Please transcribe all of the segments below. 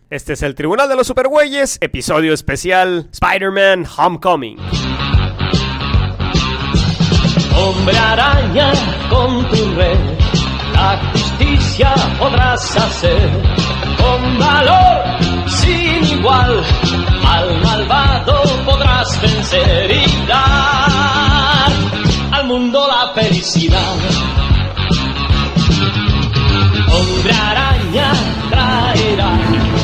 Este es el Tribunal de los Supergüeyes, episodio especial Spider-Man Homecoming. Hombre araña, con tu red la justicia podrás hacer. Con valor sin igual al malvado podrás vencer y dar al mundo la felicidad. Hombre araña traerá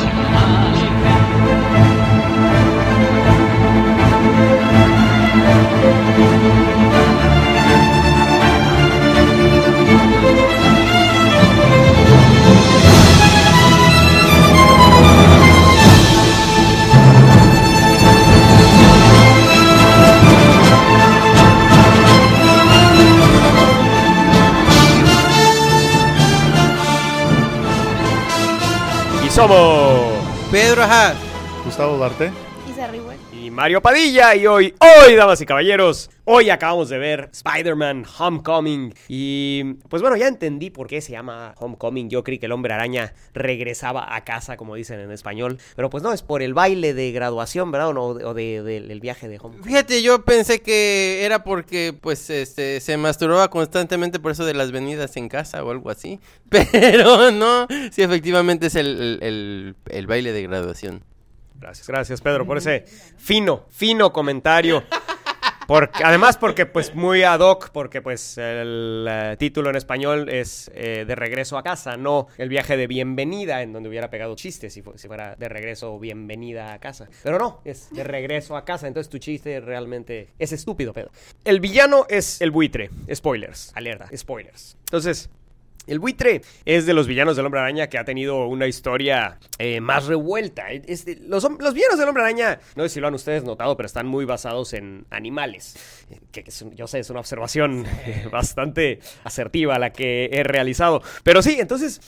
Somos Pedro Ajá, Gustavo Duarte y Mario Padilla. Y hoy, damas y caballeros, hoy acabamos de ver Spider-Man Homecoming. Y pues bueno, ya entendí por qué se llama Homecoming. Yo creí que el Hombre Araña regresaba a casa, como dicen en español. Pero pues no, es por el baile de graduación, ¿verdad? O del viaje de Homecoming. fíjate, yo pensé que era porque pues se masturbaba constantemente por eso de las venidas en casa o algo así. Pero no, sí, efectivamente es el baile de graduación. Gracias Pedro por ese fino comentario. Además porque pues muy ad hoc, porque pues el título en español es de regreso a casa, no el viaje de bienvenida, en donde hubiera pegado chistes si fuera de regreso o bienvenida a casa. Pero no, es de regreso a casa, entonces tu chiste realmente es estúpido, Pedro. El villano es el buitre. Spoilers, alerta, spoilers. Entonces, el buitre es de los villanos del Hombre Araña que ha tenido una historia más revuelta. Los villanos del Hombre Araña, no sé si lo han ustedes notado, pero están muy basados en animales. Yo sé, es una observación bastante asertiva la que he realizado. Pero sí, entonces,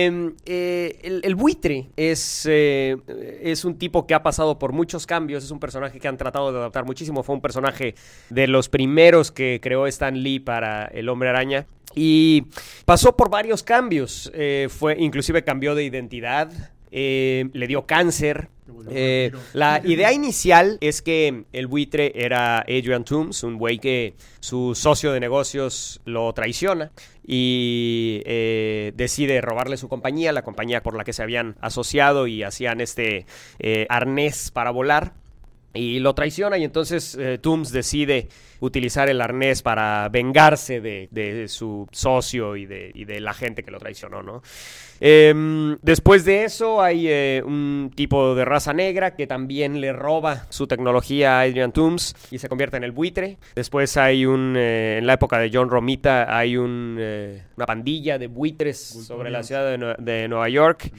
el buitre es un tipo que ha pasado por muchos cambios. Es un personaje que han tratado de adaptar muchísimo. Fue un personaje de los primeros que creó Stan Lee para el Hombre Araña. Y pasó por varios cambios, inclusive cambió de identidad, le dio cáncer. La idea inicial es que el buitre era Adrian Toomes, un güey que su socio de negocios lo traiciona y decide robarle su compañía, la compañía por la que se habían asociado y hacían arnés para volar. Y lo traiciona y entonces Toomes decide utilizar el arnés para vengarse de su socio y de la gente que lo traicionó, ¿no? Después de eso hay un tipo de raza negra que también le roba su tecnología a Adrian Toomes y se convierte en el buitre. Después hay en la época de John Romita hay una pandilla de buitres sobre la ciudad de Nueva York.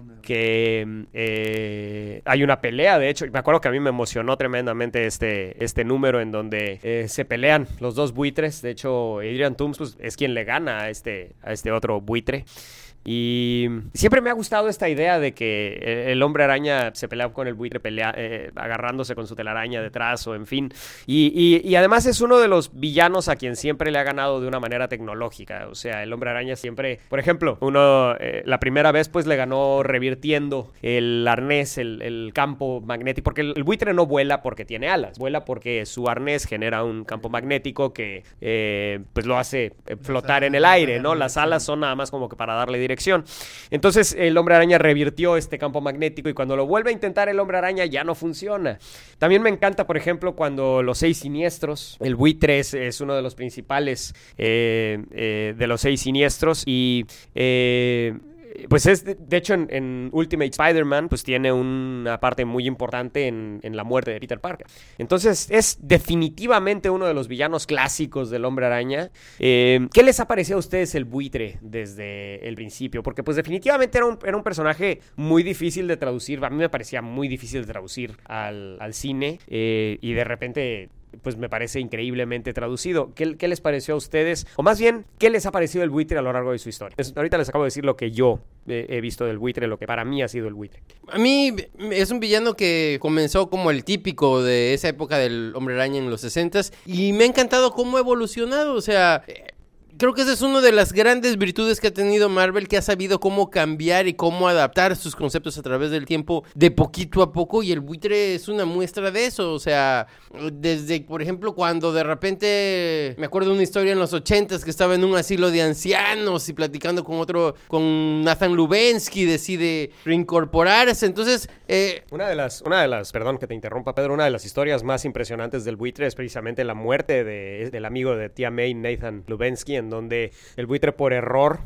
Que hay una pelea, de hecho, me acuerdo que a mí me emocionó tremendamente este número en donde se pelean los dos buitres. De hecho, Adrian Toomes pues, es quien le gana a este otro buitre. Y siempre me ha gustado esta idea de que el Hombre Araña se pelea con el buitre, agarrándose con su telaraña detrás o en fin. Y además es uno de los villanos a quien siempre le ha ganado de una manera tecnológica. O sea, el Hombre Araña siempre, por ejemplo, la primera vez pues le ganó revirtiendo el arnés, el campo magnético. Porque el buitre no vuela porque tiene alas, vuela porque su arnés genera un campo magnético que pues lo hace flotar en el aire, ¿no? Las alas son nada más como que para darle dirección. Entonces el Hombre Araña revirtió este campo magnético y cuando lo vuelve a intentar el Hombre Araña ya no funciona. También me encanta, por ejemplo, cuando los 6 siniestros, el buitre es uno de los principales de los 6 siniestros y pues de hecho en Ultimate Spider-Man pues tiene una parte muy importante en la muerte de Peter Parker. Entonces es definitivamente uno de los villanos clásicos del Hombre Araña. ¿Qué les ha parecido a ustedes el buitre desde el principio? Porque pues definitivamente era un personaje muy difícil de traducir. A mí me parecía muy difícil de traducir al cine y de repente pues me parece increíblemente traducido. ¿Qué les pareció a ustedes? O más bien, ¿qué les ha parecido el buitre a lo largo de su historia? Ahorita les acabo de decir lo que yo he visto del buitre, lo que para mí ha sido el buitre. A mí es un villano que comenzó como el típico de esa época del Hombre Araña en los 60s y me ha encantado cómo ha evolucionado. O sea, creo que esa es una de las grandes virtudes que ha tenido Marvel, que ha sabido cómo cambiar y cómo adaptar sus conceptos a través del tiempo de poquito a poco, y el buitre es una muestra de eso. O sea, desde, por ejemplo, cuando de repente, me acuerdo de una historia en los 80s que estaba en un asilo de ancianos y platicando con Nathan Lubensky, decide reincorporarse. Entonces, Una de las, perdón que te interrumpa, Pedro, una de las historias más impresionantes del buitre es precisamente la muerte del amigo de Tía May, Nathan Lubensky, en donde el buitre por error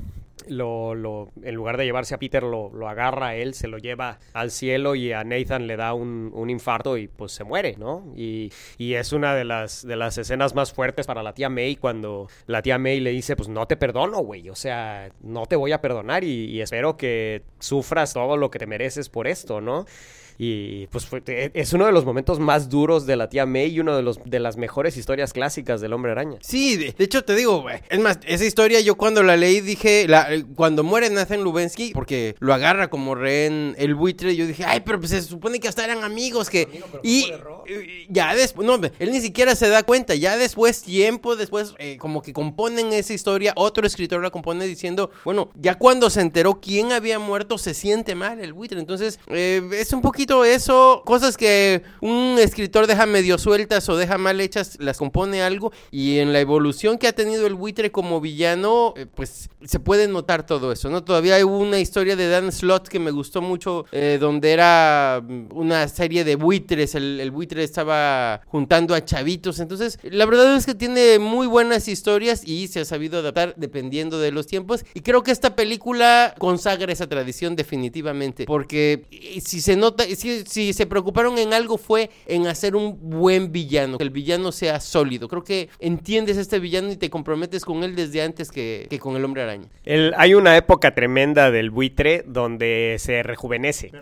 en lugar de llevarse a Peter, lo agarra a él, se lo lleva al cielo, y a Nathan le da un infarto y pues se muere, ¿no? Y es una de las escenas más fuertes para la Tía May, cuando la Tía May le dice, pues no te perdono, güey, o sea, no te voy a perdonar y espero que sufras todo lo que te mereces por esto, ¿no? Y pues es uno de los momentos más duros de la Tía May y uno de las mejores historias clásicas del Hombre Araña. Sí, de hecho te digo, es más, esa historia yo cuando la leí dije, cuando muere Nathan Lubensky, porque lo agarra como rehén el buitre, yo dije, ay, pero pues se supone que hasta eran amigos, y ya después, no, él ni siquiera se da cuenta, ya después, tiempo después, como que componen esa historia, otro escritor la compone diciendo, bueno, ya cuando se enteró quién había muerto, se siente mal el buitre. Entonces, es un poquito eso, cosas que un escritor deja medio sueltas o deja mal hechas, las compone algo, y en la evolución que ha tenido el buitre como villano, pues se puede notar todo eso, ¿no? Todavía hay una historia de Dan Slott que me gustó mucho, donde era una serie de buitres, el buitre estaba juntando a chavitos. Entonces, la verdad es que tiene muy buenas historias y se ha sabido adaptar dependiendo de los tiempos, y creo que esta película consagra esa tradición definitivamente, porque si se nota, si se preocuparon en algo fue en hacer un buen villano, que el villano sea sólido. Creo que entiendes a este villano y te comprometes con él desde antes que con el Hombre Araña. Hay una época tremenda del buitre donde se rejuvenece,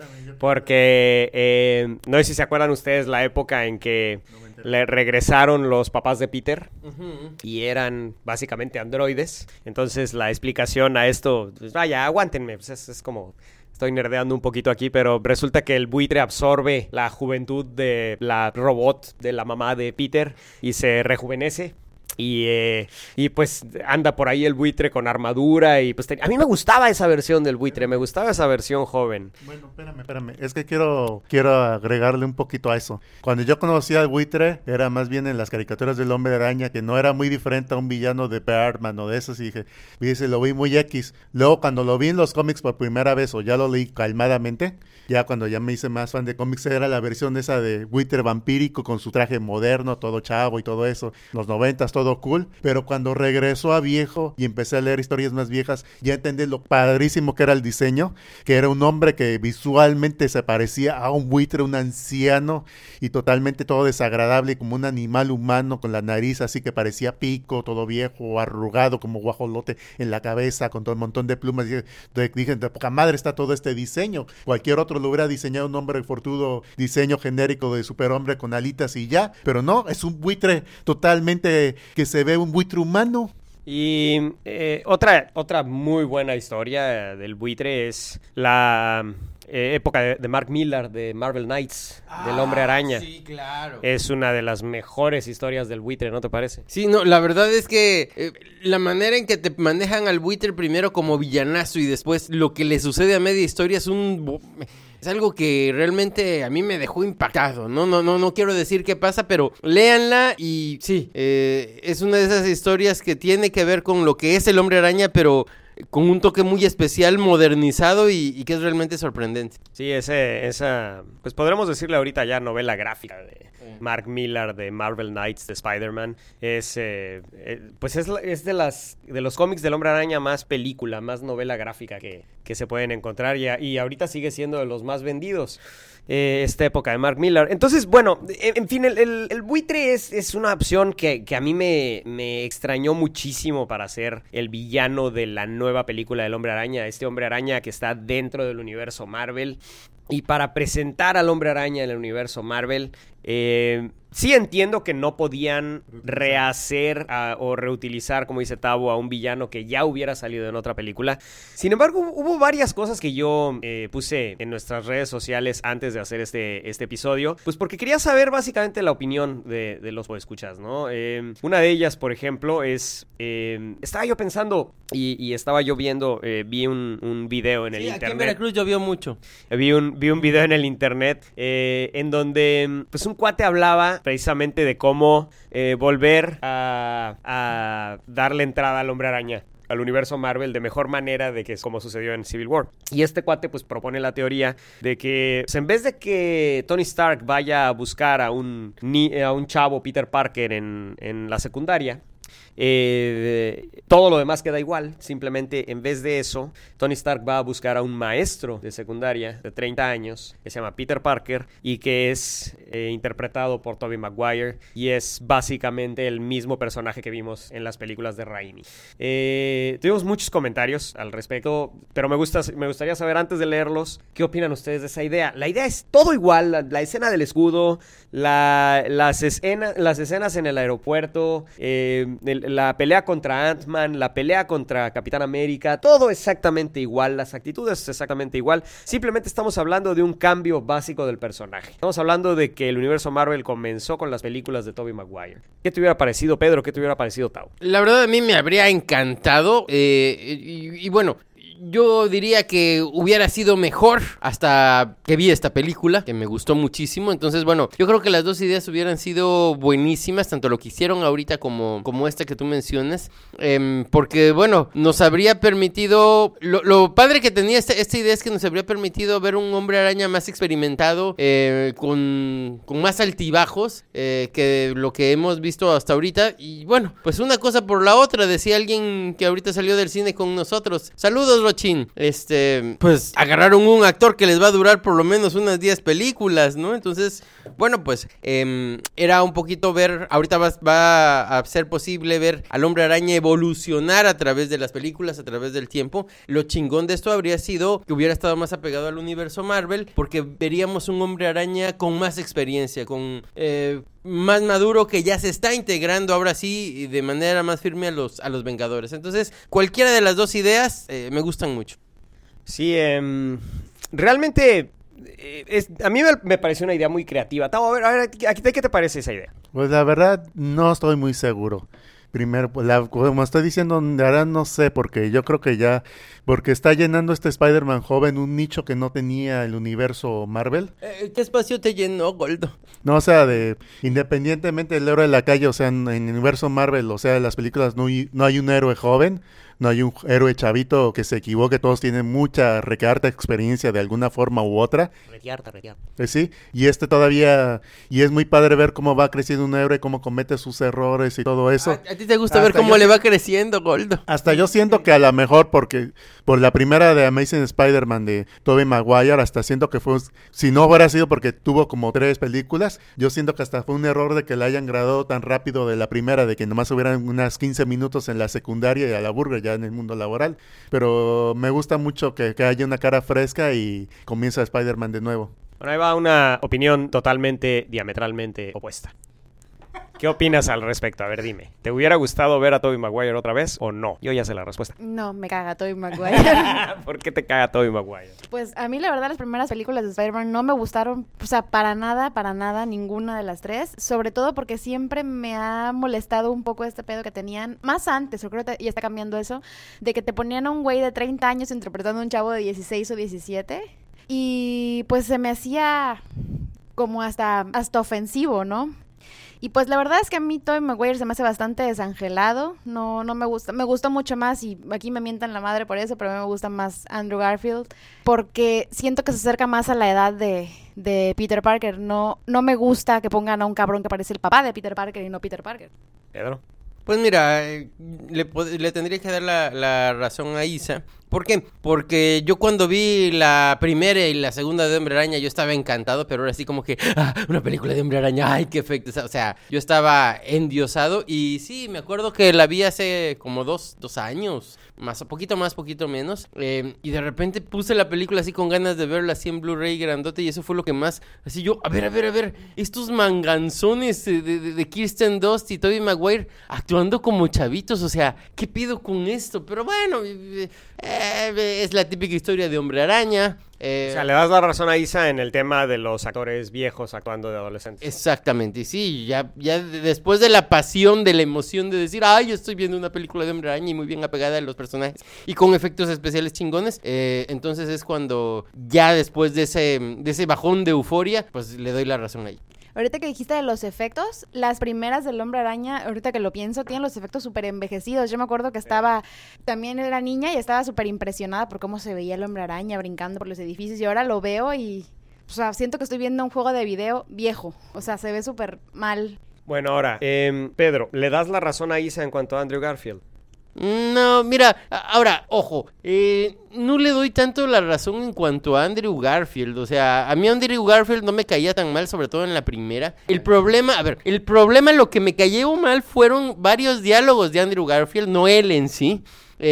porque no sé si se acuerdan ustedes la época en que le regresaron los papás de Peter y eran básicamente androides. Entonces la explicación a esto, pues vaya, aguántenme, pues es como... Estoy nerdeando un poquito aquí, pero resulta que el buitre absorbe la juventud de la robot de la mamá de Peter y se rejuvenece. Y pues anda por ahí el buitre con armadura y pues a mí me gustaba esa versión del buitre, me gustaba esa versión joven. Bueno, espérame, es que quiero agregarle un poquito a eso. Cuando yo conocí al buitre, era más bien en las caricaturas del Hombre Araña, que no era muy diferente a un villano de Batman o de esos, y dije, lo vi muy X. Luego cuando lo vi en los cómics por primera vez, o ya lo leí calmadamente, ya cuando ya me hice más fan de cómics, era la versión esa de buitre vampírico con su traje moderno, todo chavo y todo eso, los 90s, todo cool, pero cuando regresó a viejo y empecé a leer historias más viejas, ya entendí lo padrísimo que era el diseño, que era un hombre que visualmente se parecía a un buitre, un anciano, y totalmente todo desagradable, como un animal humano con la nariz así que parecía pico, todo viejo, arrugado como guajolote en la cabeza, con todo un montón de plumas. Dije, de poca madre está todo este diseño. Cualquier otro lo hubiera diseñado un hombre fortudo, diseño genérico de superhombre con alitas y ya, pero no, es un buitre totalmente que se ve un buitre humano. Y otra muy buena historia del buitre es la época de Mark Millar de Marvel Knights, del Hombre Araña. Sí, claro. Es una de las mejores historias del buitre, ¿no te parece? Sí, no, la verdad es que la manera en que te manejan al buitre primero como villanazo y después lo que le sucede a media historia es algo que realmente a mí me dejó impactado. No quiero decir qué pasa, pero léanla y sí, es una de esas historias que tiene que ver con lo que es el Hombre Araña, pero con un toque muy especial, modernizado y que es realmente sorprendente. Sí, esa, pues podremos decirle ahorita ya novela gráfica de Mark Millar de Marvel Knights de Spider-Man. Pues es de los cómics del Hombre Araña más película, más novela gráfica que se pueden encontrar y ahorita sigue siendo de los más vendidos. Esta época de Mark Millar. Entonces, bueno, en fin, el buitre es una opción que a mí me extrañó muchísimo para ser el villano de la nueva película del Hombre Araña. Este Hombre Araña que está dentro del universo Marvel. Y para presentar al Hombre Araña en el universo Marvel, Sí entiendo que no podían rehacer o reutilizar, como dice Tavo, a un villano que ya hubiera salido en otra película. Sin embargo, hubo varias cosas que yo puse en nuestras redes sociales antes de hacer este episodio, pues porque quería saber básicamente la opinión de los escuchas, ¿no? Una de ellas, por ejemplo, es... estaba yo pensando y estaba yo viendo, vi un video en el internet. Aquí en Veracruz llovió mucho. Vi un video en el internet en donde pues un cuate hablaba precisamente de cómo volver a darle entrada al Hombre Araña, al universo Marvel, de mejor manera de que es como sucedió en Civil War. Y este cuate pues propone la teoría de que pues, en vez de que Tony Stark vaya a buscar a un chavo, Peter Parker, en la secundaria, todo lo demás queda igual. Simplemente en vez de eso, Tony Stark va a buscar a un maestro de secundaria de 30 años que se llama Peter Parker y que es interpretado por Tobey Maguire y es básicamente el mismo personaje que vimos en las películas de Raimi. Tuvimos muchos comentarios al respecto, pero me gustaría saber, antes de leerlos, ¿qué opinan ustedes de esa idea? La idea es todo igual, la escena del escudo, las escenas en el aeropuerto, la pelea contra Ant-Man, la pelea contra Capitán América, todo exactamente igual, las actitudes exactamente igual. Simplemente estamos hablando de un cambio básico del personaje. Estamos hablando de que el universo Marvel comenzó con las películas de Tobey Maguire. ¿Qué te hubiera parecido, Pedro? ¿Qué te hubiera parecido, Tau? La verdad, a mí me habría encantado. Y bueno, yo diría que hubiera sido mejor hasta que vi esta película, que me gustó muchísimo. Entonces, bueno, yo creo que las dos ideas hubieran sido buenísimas, tanto lo que hicieron ahorita como esta que tú mencionas, porque, bueno, nos habría permitido... Lo padre que tenía esta idea es que nos habría permitido ver un Hombre Araña más experimentado, con más altibajos que lo que hemos visto hasta ahorita. Y, bueno, pues una cosa por la otra, decía alguien que ahorita salió del cine con nosotros. Saludos, Rochín. Pues agarraron un actor que les va a durar por lo menos unas 10 películas, ¿no? Entonces, bueno, pues era un poquito ver, ahorita va a ser posible ver al Hombre Araña evolucionar a través de las películas, a través del tiempo. Lo chingón de esto habría sido que hubiera estado más apegado al universo Marvel, porque veríamos un Hombre Araña con más experiencia, con... más maduro, que ya se está integrando ahora sí de manera más firme a los Vengadores. Entonces, cualquiera de las dos ideas me gustan mucho. Sí, realmente a mí me pareció una idea muy creativa. Tavo, a ver, ¿qué te parece esa idea? Pues la verdad no estoy muy seguro. Primero, pues como estoy diciendo, de verdad no sé, porque yo creo que ya, porque está llenando este Spider-Man joven un nicho que no tenía el universo Marvel. ¿Qué espacio te llenó, Goldo? No, o sea, independientemente del héroe de la calle, o sea, en el universo Marvel, o sea, en las películas no hay un héroe joven, no hay un héroe chavito que se equivoque, todos tienen mucha recarta experiencia de alguna forma u otra. Requiarta. Sí, y todavía, y es muy padre ver cómo va creciendo un héroe, cómo comete sus errores y todo eso. ¿A ti te gusta ver cómo le va creciendo, Goldo? Hasta yo siento que a lo mejor, porque por la primera de Amazing Spider-Man de Tobey Maguire, hasta siento que fue, si no hubiera sido porque tuvo como 3 películas, yo siento que hasta fue un error de que la hayan graduado tan rápido de la primera, de que nomás hubieran unas 15 minutos en la secundaria y a la burger ya en el mundo laboral. Pero me gusta mucho que haya una cara fresca y comienza Spider-Man de nuevo. Bueno, ahí va una opinión totalmente, diametralmente opuesta. ¿Qué opinas al respecto? A ver, dime. ¿Te hubiera gustado ver a Tobey Maguire otra vez o no? Yo ya sé la respuesta. No, me caga Tobey Maguire. ¿Por qué te caga Tobey Maguire? Pues a mí la verdad las primeras películas de Spider-Man no me gustaron, o sea, para nada, ninguna de las 3. Sobre todo porque siempre me ha molestado un poco este pedo que tenían, más antes, yo creo que ya está cambiando eso, de que te ponían a un güey de 30 años interpretando a un chavo de 16 o 17. Y pues se me hacía como hasta ofensivo, ¿no? Y pues la verdad es que a mí Tobey Maguire se me hace bastante desangelado, no me gusta, me gustó mucho más, y aquí me mientan la madre por eso, pero a mí me gusta más Andrew Garfield, porque siento que se acerca más a la edad de Peter Parker. No me gusta que pongan a un cabrón que parece el papá de Peter Parker y no Peter Parker. Pedro. Pues mira, le tendría que dar la razón a Isa. ¿Por qué? Porque yo cuando vi la primera y la segunda de Hombre Araña, yo estaba encantado, pero ahora sí como que, una película de Hombre Araña, ¡ay, qué efecto! O sea, yo estaba endiosado y sí, me acuerdo que la vi hace como dos años, poquito más, poquito menos, y de repente puse la película así con ganas de verla así en Blu-ray grandote y eso fue lo que más, así yo, a ver, estos manganzones de Kirsten Dunst y Tobey Maguire actuando como chavitos, o sea, ¿qué pido con esto? Pero bueno, es la típica historia de Hombre Araña. O sea, le das la razón a Isa en el tema de los actores viejos actuando de adolescentes. Exactamente, y sí, ya después de la pasión, de la emoción de decir, yo estoy viendo una película de Hombre Araña y muy bien apegada a los personajes y con efectos especiales chingones, entonces es cuando ya después de ese bajón de euforia, pues le doy la razón ahí. Ahorita que dijiste de los efectos, las primeras del Hombre Araña, ahorita que lo pienso, tienen los efectos súper envejecidos. Yo me acuerdo que también era niña y estaba súper impresionada por cómo se veía el Hombre Araña brincando por los edificios y ahora lo veo y, o sea, siento que estoy viendo un juego de video viejo. O sea, se ve súper mal. Bueno, ahora, Pedro, ¿le das la razón a Isa en cuanto a Andrew Garfield? No, mira, ahora, ojo, no le doy tanto la razón en cuanto a Andrew Garfield, o sea, a mí Andrew Garfield no me caía tan mal, sobre todo en la primera. El problema, lo que me cayó mal fueron varios diálogos de Andrew Garfield, no él en sí.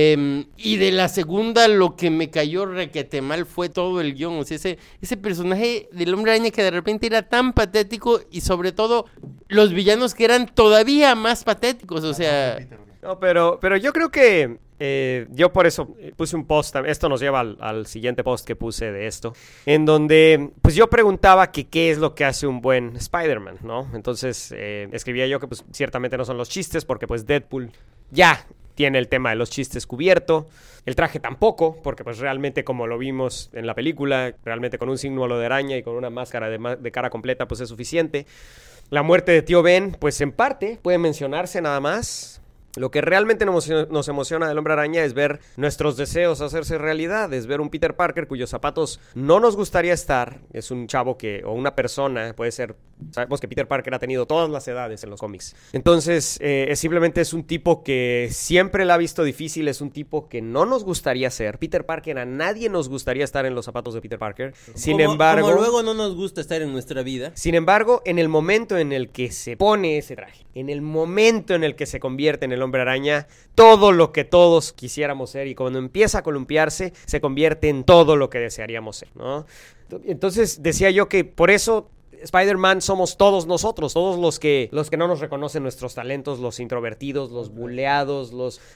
Y de la segunda lo que me cayó requete mal fue todo el guión, o sea, ese personaje del Hombre Araña que de repente era tan patético y sobre todo los villanos que eran todavía más patéticos, o sea... No, pero yo creo que yo por eso puse un post, esto nos lleva al siguiente post que puse de esto, en donde pues yo preguntaba que qué es lo que hace un buen Spider-Man, ¿no? Entonces escribía yo que pues ciertamente no son los chistes, porque pues Deadpool ya tiene el tema de los chistes cubierto, el traje tampoco, porque pues realmente como lo vimos en la película, realmente con un símbolo de araña y con una máscara de cara completa pues es suficiente. La muerte de Tío Ben pues en parte puede mencionarse nada más. Lo que realmente nos emociona del Hombre Araña es ver nuestros deseos hacerse realidad, es ver un Peter Parker cuyos zapatos no nos gustaría estar. Es un chavo o una persona, puede ser, sabemos que Peter Parker ha tenido todas las edades en los cómics. Entonces, simplemente es un tipo que siempre la ha visto difícil, es un tipo que no nos gustaría ser. Peter Parker, a nadie nos gustaría estar en los zapatos de Peter Parker. Sin embargo, como luego no nos gusta estar en nuestra vida. Sin embargo, en el momento en el que se pone ese traje, en el momento en el que se convierte en el Hombre Araña, todo lo que todos quisiéramos ser, y cuando empieza a columpiarse, se convierte en todo lo que desearíamos ser, ¿no? Entonces decía yo que por eso Spider-Man somos todos nosotros, todos los que no nos reconocen nuestros talentos, los introvertidos, los buleados,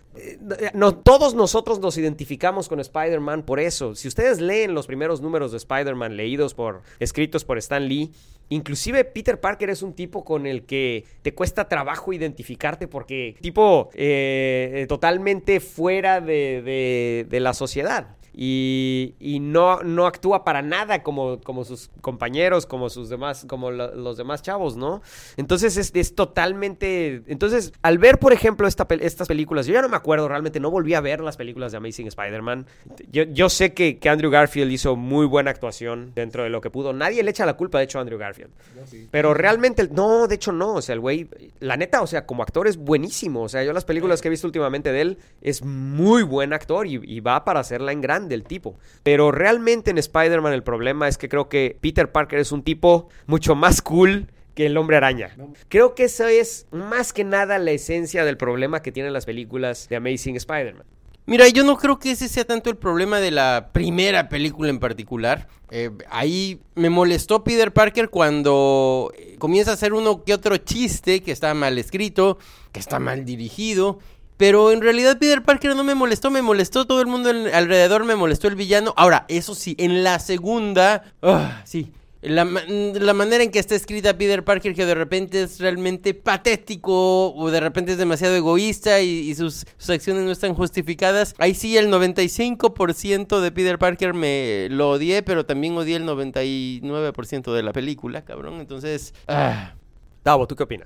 todos nosotros nos identificamos con Spider-Man por eso. Si ustedes leen los primeros números de Spider-Man escritos por Stan Lee, inclusive Peter Parker es un tipo con el que te cuesta trabajo identificarte porque tipo totalmente fuera de la sociedad. Y no actúa para nada como sus compañeros, como los demás chavos, ¿no? Entonces es totalmente... Entonces, al ver, por ejemplo, estas películas, yo ya no me acuerdo, realmente no volví a ver las películas de Amazing Spider-Man. Yo sé que Andrew Garfield hizo muy buena actuación dentro de lo que pudo. Nadie le echa la culpa, de hecho, a Andrew Garfield. Sí. Pero realmente, no, de hecho no. O sea, el güey, la neta, o sea, como actor es buenísimo. O sea, yo las películas que he visto últimamente de él, es muy buen actor y va para hacerla en grande del tipo. Pero realmente en Spider-Man el problema es que creo que Peter Parker es un tipo mucho más cool que el Hombre Araña. Creo que eso es más que nada la esencia del problema que tienen las películas de Amazing Spider-Man. Mira, yo no creo que ese sea tanto el problema de la primera película en particular. Ahí me molestó Peter Parker cuando comienza a hacer uno que otro chiste que está mal escrito, que está mal dirigido. Pero en realidad Peter Parker no me molestó todo el mundo alrededor, me molestó el villano. Ahora, eso sí, en la segunda, sí, la manera en que está escrita Peter Parker, que de repente es realmente patético, o de repente es demasiado egoísta y sus acciones no están justificadas. Ahí sí, el 95% de Peter Parker me lo odié, pero también odié el 99% de la película, cabrón. Entonces, Davo, ¿tú qué opinas?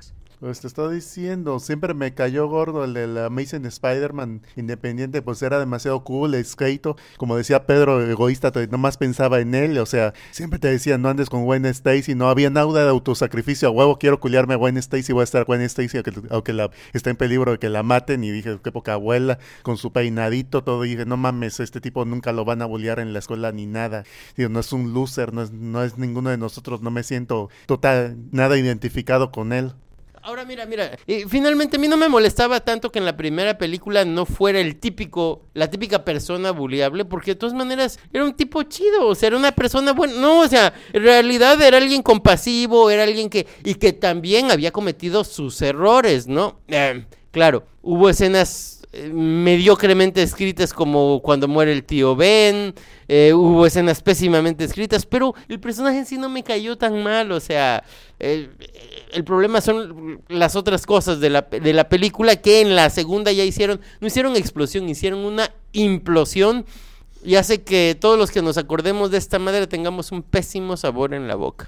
Pues te estoy diciendo, siempre me cayó gordo el del Amazing Spider-Man independiente, pues era demasiado cool, escrito, como decía Pedro, egoísta, nomás pensaba en él, o sea, siempre te decían, no andes con Gwen Stacy, no había nada de autosacrificio, a huevo quiero culiarme a Gwen Stacy, voy a estar Gwen Stacy, aunque está en peligro de que la maten, y dije, qué poca abuela, con su peinadito, todo, y dije, no mames, este tipo nunca lo van a bullear en la escuela ni nada, digo, no es un loser, no es ninguno de nosotros, no me siento nada identificado con él. Ahora mira, finalmente a mí no me molestaba tanto que en la primera película no fuera la típica persona bulliable, porque de todas maneras era un tipo chido, o sea, era una persona buena, no, o sea, en realidad era alguien compasivo, era alguien que también había cometido sus errores, ¿no? Claro, hubo escenas mediocremente escritas como cuando muere el tío Ben, hubo escenas pésimamente escritas, pero el personaje en sí no me cayó tan mal, o sea, el problema son las otras cosas de la película que en la segunda ya no hicieron explosión, hicieron una implosión y hace que todos los que nos acordemos de esta madre tengamos un pésimo sabor en la boca.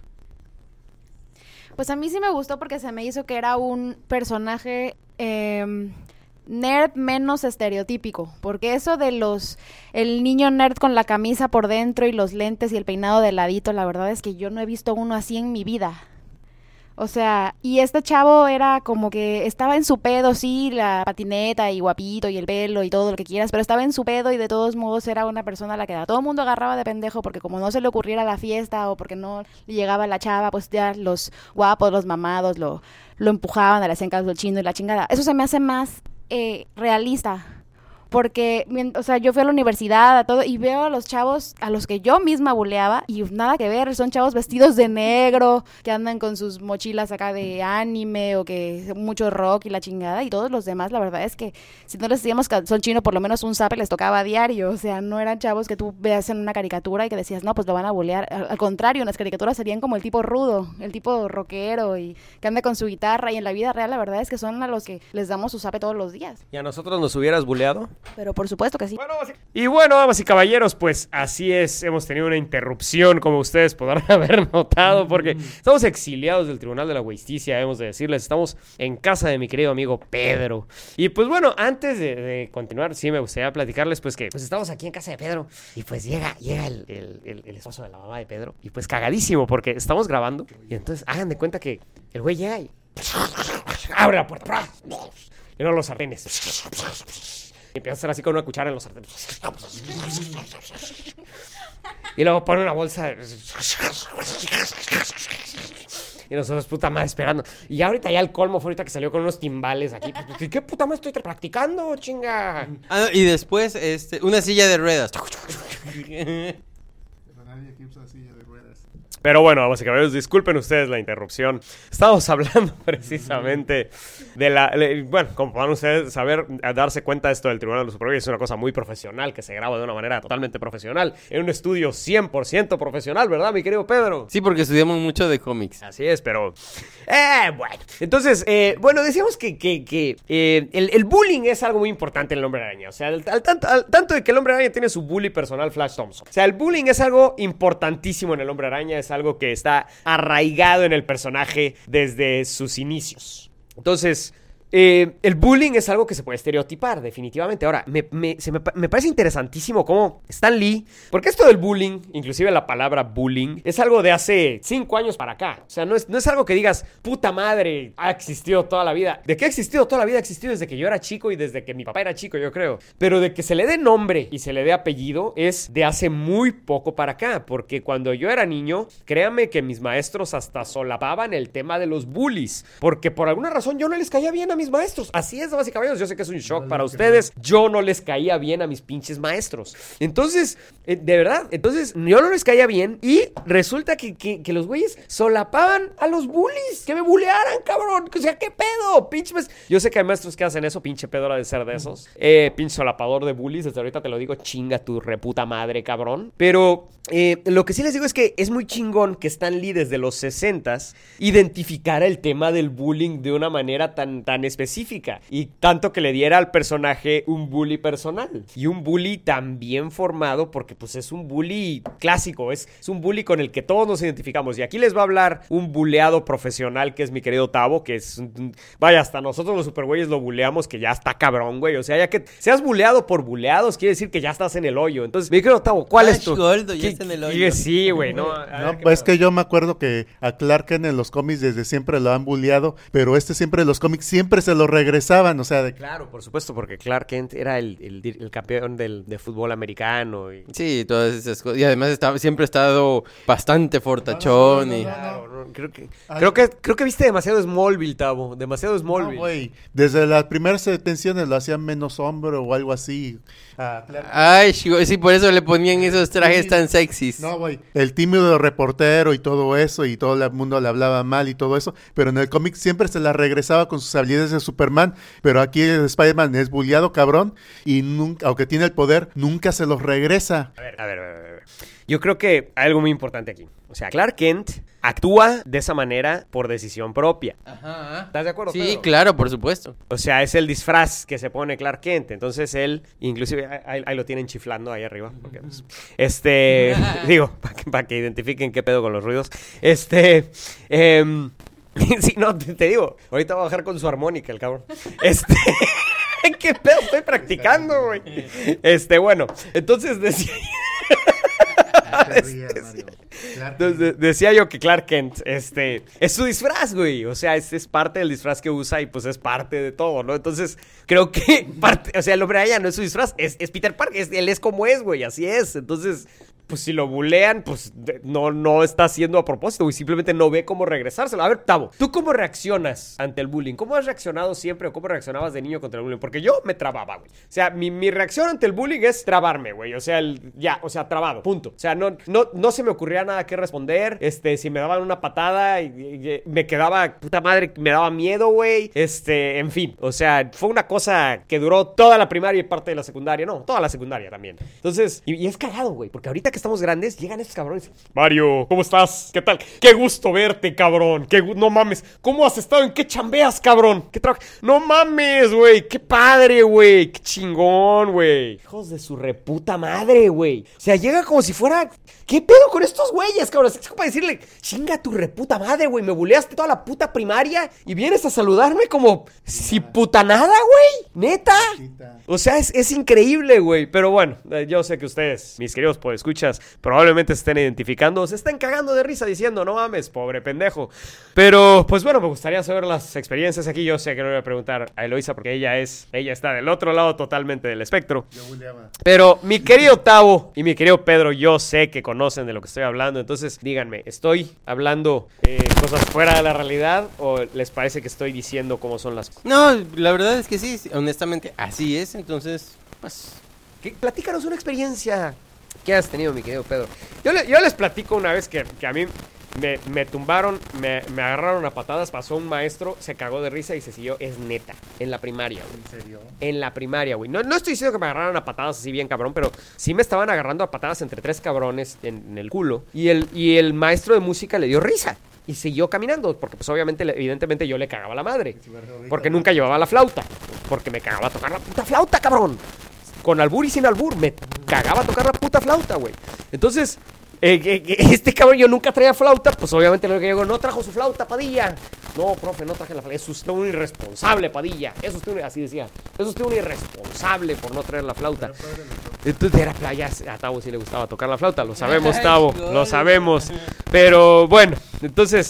Pues a mí sí me gustó porque se me hizo que era un personaje nerd menos estereotípico, porque eso de el niño nerd con la camisa por dentro y los lentes y el peinado de ladito, la verdad es que yo no he visto uno así en mi vida. O sea, y este chavo era como que estaba en su pedo, sí, la patineta y guapito y el pelo y todo lo que quieras, pero estaba en su pedo y de todos modos era una persona a la que a todo el mundo agarraba de pendejo porque como no se le ocurriera la fiesta o porque no le llegaba la chava, pues ya los guapos, los mamados lo empujaban, le hacían caso al chino y la chingada. Eso se me hace más realista. Porque, o sea, yo fui a la universidad, a todo, y veo a los chavos a los que yo misma buleaba, y nada que ver, son chavos vestidos de negro, que andan con sus mochilas acá de anime, o que mucho rock y la chingada, y todos los demás, la verdad es que si no les decíamos calzón chino, por lo menos un zape les tocaba a diario, o sea, no eran chavos que tú veas en una caricatura y que decías, no, pues lo van a bulear, al contrario, en las caricaturas serían como el tipo rudo, el tipo rockero, y que anda con su guitarra, y en la vida real la verdad es que son a los que les damos su zape todos los días. ¿Y a nosotros nos hubieras buleado? Pero por supuesto que sí. Y bueno, damas y caballeros, pues así es, hemos tenido una interrupción, como ustedes podrán haber notado, porque estamos exiliados del Tribunal de la Justicia, hemos de decirles, estamos en casa de mi querido amigo Pedro. Y pues bueno, antes de continuar, sí me gustaría platicarles, pues que pues estamos aquí en casa de Pedro, y pues llega el esposo de la mamá de Pedro, y pues cagadísimo, porque estamos grabando, y entonces hagan de cuenta que el güey llega y abre la puerta, y no los sartenes. Y empieza a hacer así con una cuchara en los sartenes. Y luego pone una bolsa. Y nosotros, puta madre, esperando. Y ahorita ya el colmo fue ahorita que salió con unos timbales aquí. ¿Qué puta madre estoy practicando, chinga? Y después, una silla de ruedas. Pero bueno, vamos a caballeros, disculpen ustedes la interrupción. Estamos hablando precisamente de bueno, como van ustedes saber, darse cuenta de esto del Tribunal de los Superiores, es una cosa muy profesional, que se graba de una manera totalmente profesional, en un estudio 100% profesional, ¿verdad, mi querido Pedro? Sí, porque estudiamos mucho de cómics. Así es, pero... bueno, entonces, bueno, decíamos que el bullying es algo muy importante en el Hombre Araña. O sea, al tanto de que el Hombre Araña tiene su bully personal, Flash Thompson. O sea, el bullying es algo importantísimo en el Hombre Araña, es algo que está arraigado en el personaje desde sus inicios. Entonces, el bullying es algo que se puede estereotipar, definitivamente. Ahora, me parece interesantísimo cómo Stan Lee, porque esto del bullying, inclusive la palabra bullying, es algo de hace 5 años para acá. O sea, no es algo que digas, puta madre, ha existido toda la vida. ¿De qué ha existido toda la vida? Ha existido desde que yo era chico y desde que mi papá era chico, yo creo. Pero de que se le dé nombre y se le dé apellido es de hace muy poco para acá, porque cuando yo era niño, créanme que mis maestros hasta solapaban el tema de los bullies, porque por alguna razón yo no les caía bien a mis maestros. Así es, damas y caballeros, yo sé que es un shock para ustedes. Yo no les caía bien a mis pinches maestros. Entonces, de verdad, entonces yo no les caía bien y resulta que los güeyes solapaban a los bullies, que me bullearan, cabrón. O sea, ¿qué pedo? Pinche yo sé que hay maestros que hacen eso, pinche pedo de ser de esos. Pinche solapador de bullies, desde ahorita te lo digo, chinga tu reputa madre, cabrón. Pero lo que sí les digo es que es muy chingón que Stan Lee desde los 60s identificara el tema del bullying de una manera tan específica. Y tanto que le diera al personaje un bully personal. Y un bully tan bien formado porque pues es un bully clásico. Es un bully con el que todos nos identificamos. Y aquí les va a hablar un buleado profesional que es mi querido Tavo, que es... Vaya, hasta nosotros los supergüeyes lo buleamos, que ya está cabrón, güey. O sea, ya que seas buleado por buleados, quiere decir que ya estás en el hoyo. Entonces, mi querido Tavo, ¿cuál es tu...? Goldo, ya está en el hoyo. Sí, güey, no. No, pues es que yo me acuerdo que a Clark Kent en los cómics desde siempre lo han bulleado, pero siempre los cómics siempre se lo regresaban, o sea... Claro, por supuesto, porque Clark Kent era el campeón de fútbol americano. Y... Sí, todas esas cosas. Y además siempre ha estado bastante fortachón. Claro, creo que viste demasiado Smallville, Tavo. Demasiado Smallville. No, güey. Desde las primeras tensiones lo hacían menos hombre o algo así. Ay, sí, por eso le ponían esos trajes tan sexys. No, güey. El tímido reportero y todo eso, y todo el mundo le hablaba mal y todo eso, pero en el cómic siempre se la regresaba con sus habilidades de Superman, pero aquí Spider-Man es bulleado, cabrón, y nunca, aunque tiene el poder, nunca se los regresa. A ver. Yo creo que hay algo muy importante aquí. O sea, Clark Kent actúa de esa manera por decisión propia. Ajá. ¿Estás de acuerdo, Sí, Pedro? claro, por supuesto. O sea, es el disfraz que se pone Clark Kent. Entonces él, inclusive, ahí lo tienen chiflando ahí arriba. Porque, pues, digo, para que identifiquen qué pedo con los ruidos. Sí, no, te digo, ahorita va a bajar con su armónica el cabrón. ¿Qué pedo? Estoy practicando, güey. Bueno, entonces decía... Entonces, decía yo que Clark Kent, es su disfraz, güey. O sea, es parte del disfraz que usa y pues es parte de todo, ¿no? Entonces, creo que o sea, el hombre araña no es su disfraz, es Peter Parker, él es como es, güey, así es. Entonces, pues si lo bulean, pues no está haciendo a propósito, güey, simplemente no ve cómo regresárselo. A ver, Tavo, ¿tú cómo reaccionas ante el bullying? ¿Cómo has reaccionado siempre o cómo reaccionabas de niño contra el bullying? Porque yo me trababa, güey. O sea, mi reacción ante el bullying es trabarme, güey. O sea, trabado, punto. O sea, no se me ocurría nada que responder. Si me daban una patada y me quedaba, puta madre, me daba miedo, güey. En fin, o sea, fue una cosa que duró toda la primaria y parte de la secundaria. No, toda la secundaria también. Entonces, y es cagado, güey, porque ahorita que estamos grandes, llegan estos cabrones. Mario, ¿cómo estás? ¿Qué tal? Qué gusto verte, cabrón. No mames. ¿Cómo has estado? ¿En qué chambeas, cabrón? ¿Qué trabajas? No mames, güey. Qué padre, güey. Qué chingón, güey. Hijos de su reputa madre, güey. O sea, llega como si fuera... ¿Qué pedo con estos güeyes, cabrón? Es como para decirle, chinga tu reputa madre, güey. Me buleaste toda la puta primaria y vienes a saludarme como si puta nada, güey. ¿Neta? O sea, es increíble, güey. Pero bueno, yo sé que ustedes, mis queridos podescuchas, probablemente se estén identificando, se estén cagando de risa diciendo, no mames, pobre pendejo. Pero, pues bueno, me gustaría saber las experiencias aquí. Yo sé que no le voy a preguntar a Eloisa porque ella está del otro lado totalmente del espectro. Pero mi querido Tavo y mi querido Pedro, yo sé que conocen de lo que estoy hablando. Entonces, díganme, ¿estoy hablando cosas fuera de la realidad o les parece que estoy diciendo cómo son las cosas? No, la verdad es que sí, honestamente, así es. Entonces, pues... Platícanos una experiencia que has tenido, mi querido Pedro. Yo les platico una vez que a mí me tumbaron, me agarraron a patadas, pasó un maestro, se cagó de risa y se siguió. Es neta, en la primaria, güey. ¿En serio? En la primaria, güey. No estoy diciendo que me agarraron a patadas así bien cabrón, pero sí me estaban agarrando a patadas entre tres cabrones en el culo. Y el maestro de música le dio risa. Y siguió caminando, porque pues obviamente, evidentemente yo le cagaba la madre. Porque nunca llevaba la flauta. Porque me cagaba a tocar la puta flauta, cabrón. Con albur y sin albur, me cagaba a tocar la puta flauta, güey. Entonces, este cabrón yo nunca traía flauta, pues obviamente lo que digo, no trajo su flauta, Padilla. No, profe, no traje la flauta. Es usted un irresponsable, Padilla. Así decía. Es usted un irresponsable por no traer la flauta. Entonces era playa. A Tavo sí le gustaba tocar la flauta. Lo sabemos, Tavo. Lo sabemos. Pero bueno, entonces...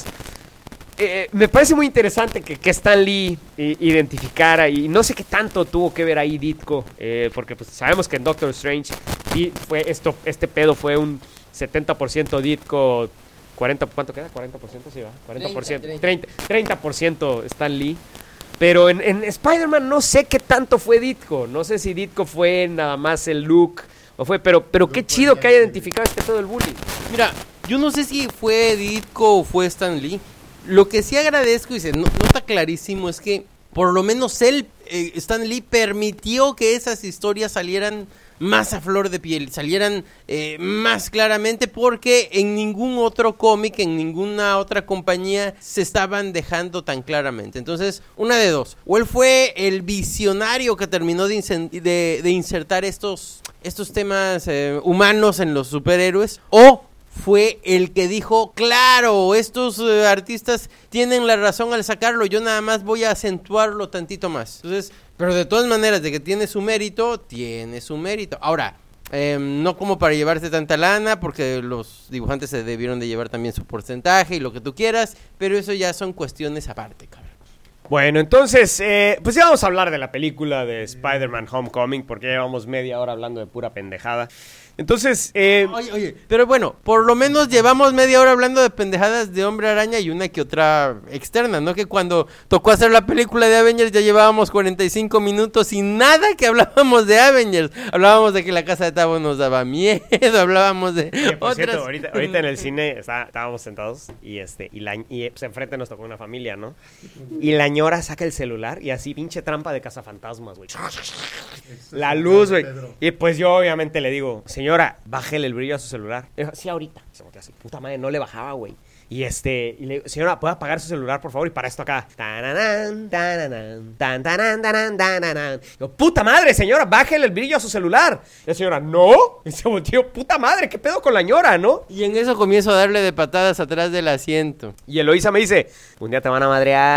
me parece muy interesante que Stan Lee identificara, y no sé qué tanto tuvo que ver ahí Ditko, porque pues sabemos que en Doctor Strange este pedo fue un 70% Ditko, 40, ¿cuánto queda? 40%, sí va, 40%, 30% Stan Lee. Pero en Spider-Man no sé qué tanto fue Ditko, no sé si Ditko fue nada más el look o fue, pero qué chido que haya identificado este pedo del bullying. Mira, yo no sé si fue Ditko o fue Stan Lee. Lo que sí agradezco y se nota clarísimo es que por lo menos Stan Lee permitió que esas historias salieran más a flor de piel, salieran más claramente, porque en ningún otro cómic, en ninguna otra compañía se estaban dejando tan claramente. Entonces, una de dos, o él fue el visionario que terminó de insertar estos temas humanos en los superhéroes, o fue el que dijo, claro, estos artistas tienen la razón al sacarlo, yo nada más voy a acentuarlo tantito más. Entonces, pero de todas maneras, de que tiene su mérito, tiene su mérito. Ahora, no como para llevarse tanta lana, porque los dibujantes se debieron de llevar también su porcentaje y lo que tú quieras, pero eso ya son cuestiones aparte, cabrón. Bueno, entonces, pues ya vamos a hablar de la película de Spider-Man Homecoming, porque ya llevamos media hora hablando de pura pendejada. Entonces, Oye, pero bueno, por lo menos llevamos media hora hablando de pendejadas de Hombre Araña y una que otra externa, ¿no? Que cuando tocó hacer la película de Avengers ya llevábamos 45 minutos y nada que hablábamos de Avengers. Hablábamos de que la casa de Tabo nos daba miedo, hablábamos de por otras... cierto, ahorita en el cine estábamos sentados y pues enfrente nos tocó una familia, ¿no? Y la ñora saca el celular y así pinche trampa de cazafantasmas, güey. La luz, güey. Y pues yo obviamente le digo, señora, bájele el brillo a su celular. Y dijo, sí, ahorita. Se volteó así, puta madre, no le bajaba, güey. Y y le digo, señora, ¿puede apagar su celular, por favor? Y para esto acá. Tananán, tananán, tan, tanan, tanan, tananán. Digo, puta madre, señora, bájele el brillo a su celular. Y la señora, ¿no? Y se volteó, puta madre, ¿qué pedo con la ñora, no? Y en eso comienzo a darle de patadas atrás del asiento. Y Eloisa me dice, un día te van a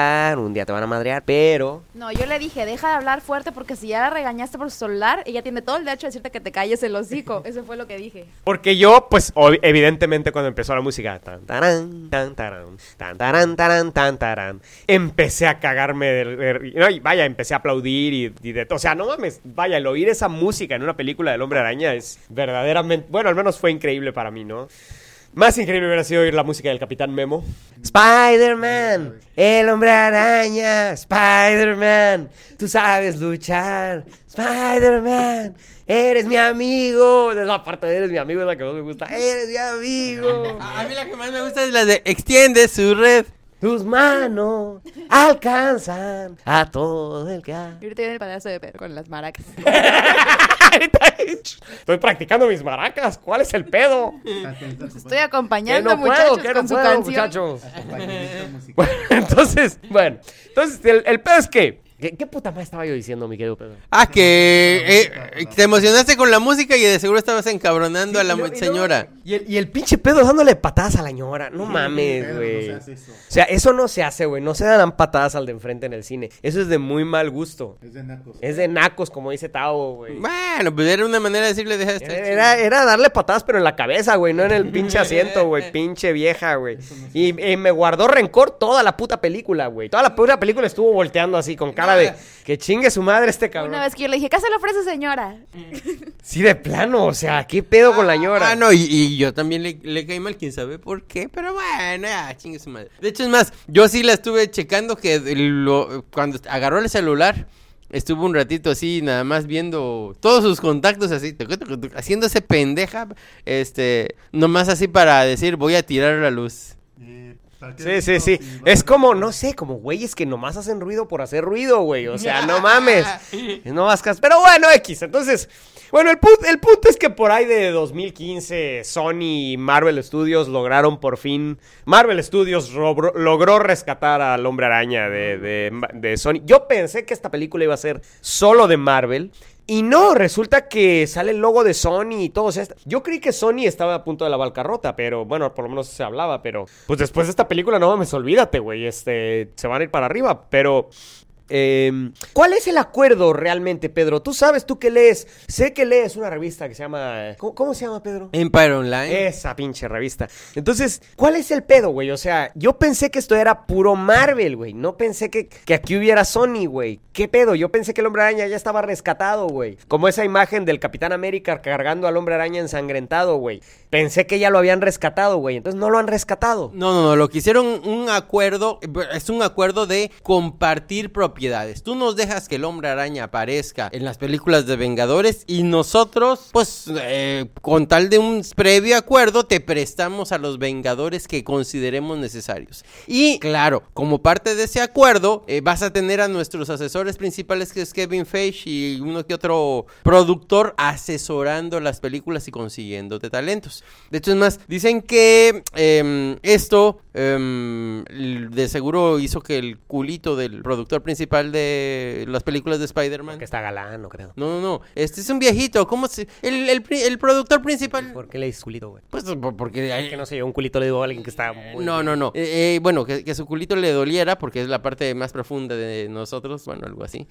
madrear, pero... No, yo le dije, deja de hablar fuerte porque si ya la regañaste por su celular, ella tiene todo el derecho de decirte que te calles el hocico. Eso fue lo que dije. Porque yo, pues, evidentemente cuando empezó la música, tan, tarán, tan, tarán, tan, tarán, tarán, tan, tarán, empecé a cagarme no, y vaya, empecé a aplaudir y de todo. O sea, no mames, vaya, el oír esa música en una película del Hombre Araña es verdaderamente, bueno, al menos fue increíble para mí, ¿no? Más increíble hubiera sido oír la música del Capitán Memo. Spider-Man, el Hombre Araña, Spider-Man, tú sabes luchar, Spider-Man, eres mi amigo. La parte de eres mi amigo es la que más me gusta. Eres mi amigo. A mí la que más me gusta es la de extiende su red. Tus manos alcanzan a todo el que ha... Y ahorita viene el payaso de Pedro con las maracas. Estoy practicando mis maracas. ¿Cuál es el pedo? Estoy acompañando, Que no con su puedo, canción. muchachos. Bueno, entonces, el pedo es que... ¿Qué puta madre estaba yo diciendo, mi querido Pedro? Que te emocionaste con la música y de seguro estabas encabronando a la señora. Y el pinche pedo dándole patadas a la ñora. No mames, güey. No se hace eso. O sea, eso no se hace, güey. No se dan patadas al de enfrente en el cine. Eso es de muy mal gusto. Es de nacos. Es de nacos, como dice Tao, güey. Bueno, pues era una manera de decirle, deja de estar Era darle patadas, pero en la cabeza, güey. No en el pinche asiento, güey. Pinche vieja, güey. Y me guardó rencor toda la puta película, güey. Toda la puta película estuvo volteando así, con cara de que chingue su madre este cabrón. Una vez que yo le dije, ¿qué se le ofrece, señora? Sí, de plano, o sea, ¿qué pedo con la ñora? Ah, no, y yo también le caí mal, quién sabe por qué, pero bueno, ya, chingue su madre. De hecho, es más, yo sí la estuve checando que cuando agarró el celular, estuvo un ratito así, nada más viendo todos sus contactos así, haciéndose pendeja, nomás así para decir, voy a tirar la luz. Sí. Es como, no sé, como güeyes que nomás hacen ruido por hacer ruido, güey. O sea, no mames. No vascas. Pero bueno, X. Entonces, bueno, el punto es que por ahí de 2015, Sony y Marvel Studios lograron por fin. Marvel Studios logró rescatar al Hombre Araña de Sony. Yo pensé que esta película iba a ser solo de Marvel. Y no, resulta que sale el logo de Sony y todo. O sea, yo creí que Sony estaba a punto de la bancarrota, pero bueno, por lo menos se hablaba. Pero pues después de esta película, no mames, olvídate, güey. Se van a ir para arriba, pero... ¿cuál es el acuerdo realmente, Pedro? Tú sabes, tú que lees. Sé que lees una revista que se llama... ¿Cómo se llama, Pedro? Empire Online. Esa pinche revista. Entonces, ¿cuál es el pedo, güey? O sea, yo pensé que esto era puro Marvel, güey. No pensé que aquí hubiera Sony, güey. ¿Qué pedo? Yo pensé que el Hombre Araña ya estaba rescatado, güey. Como esa imagen del Capitán América cargando al Hombre Araña ensangrentado, güey. Pensé que ya lo habían rescatado, güey. Entonces no lo han rescatado. No, lo que hicieron un acuerdo, es un acuerdo de compartir propiedades. Tú nos dejas que el Hombre Araña aparezca en las películas de Vengadores y nosotros, pues, con tal de un previo acuerdo, te prestamos a los Vengadores que consideremos necesarios. Y, claro, como parte de ese acuerdo, vas a tener a nuestros asesores principales, que es Kevin Feige y uno que otro productor, asesorando las películas y consiguiéndote talentos. De hecho, es más, dicen que esto de seguro hizo que el culito del productor principal de las películas de Spider-Man... Que está galán, no creo. No, este es un viejito, ¿cómo se...? El productor principal... ¿Por qué le dices culito, güey? Pues porque... Que no sé, yo un culito le digo a alguien que está muy... No. Bueno, que su culito le doliera porque es la parte más profunda de nosotros, bueno, algo así.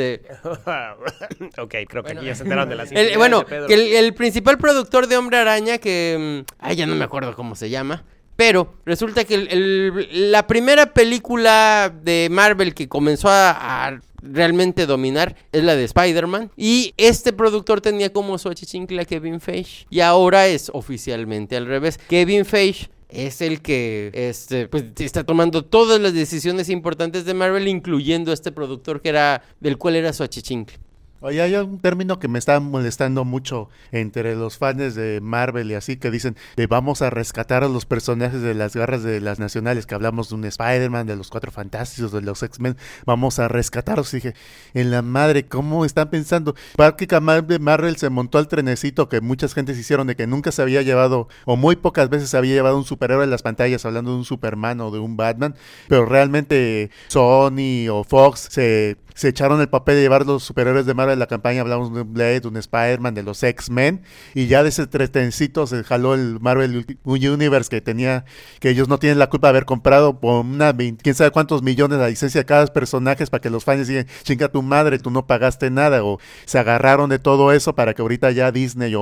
Ok, creo que aquí ya se enteraron de las Bueno, que el principal productor de Hombre Araña, que... ya no me acuerdo cómo se llama. Pero resulta que la primera película de Marvel que comenzó a realmente dominar es la de Spider-Man. Y este productor tenía como su achichincle a Kevin Feige. Y ahora es oficialmente al revés. Kevin Feige es el que pues está tomando todas las decisiones importantes de Marvel, incluyendo a este productor del cual era su achichincle. Oye, hay un término que me está molestando mucho entre los fans de Marvel y así, que dicen de vamos a rescatar a los personajes de las garras de las nacionales, que hablamos de un Spider-Man, de los Cuatro Fantásticos, de los X-Men, vamos a rescatarlos. Y dije, en la madre, ¿cómo están pensando? Prácticamente Marvel se montó al trenecito que muchas gentes hicieron de que nunca se había llevado, o muy pocas veces se había llevado un superhéroe en las pantallas, hablando de un Superman o de un Batman, pero realmente Sony o Fox se echaron el papel de llevar los superhéroes de Marvel a la campaña. Hablamos de un Blade, de un Spider-Man, de los X-Men, y ya de ese tretencito se jaló el Marvel Universe, que ellos no tienen la culpa de haber comprado por quién sabe cuántos millones la licencia de cada personaje, para que los fans digan, chinga tu madre, tú no pagaste nada, o se agarraron de todo eso para que ahorita ya Disney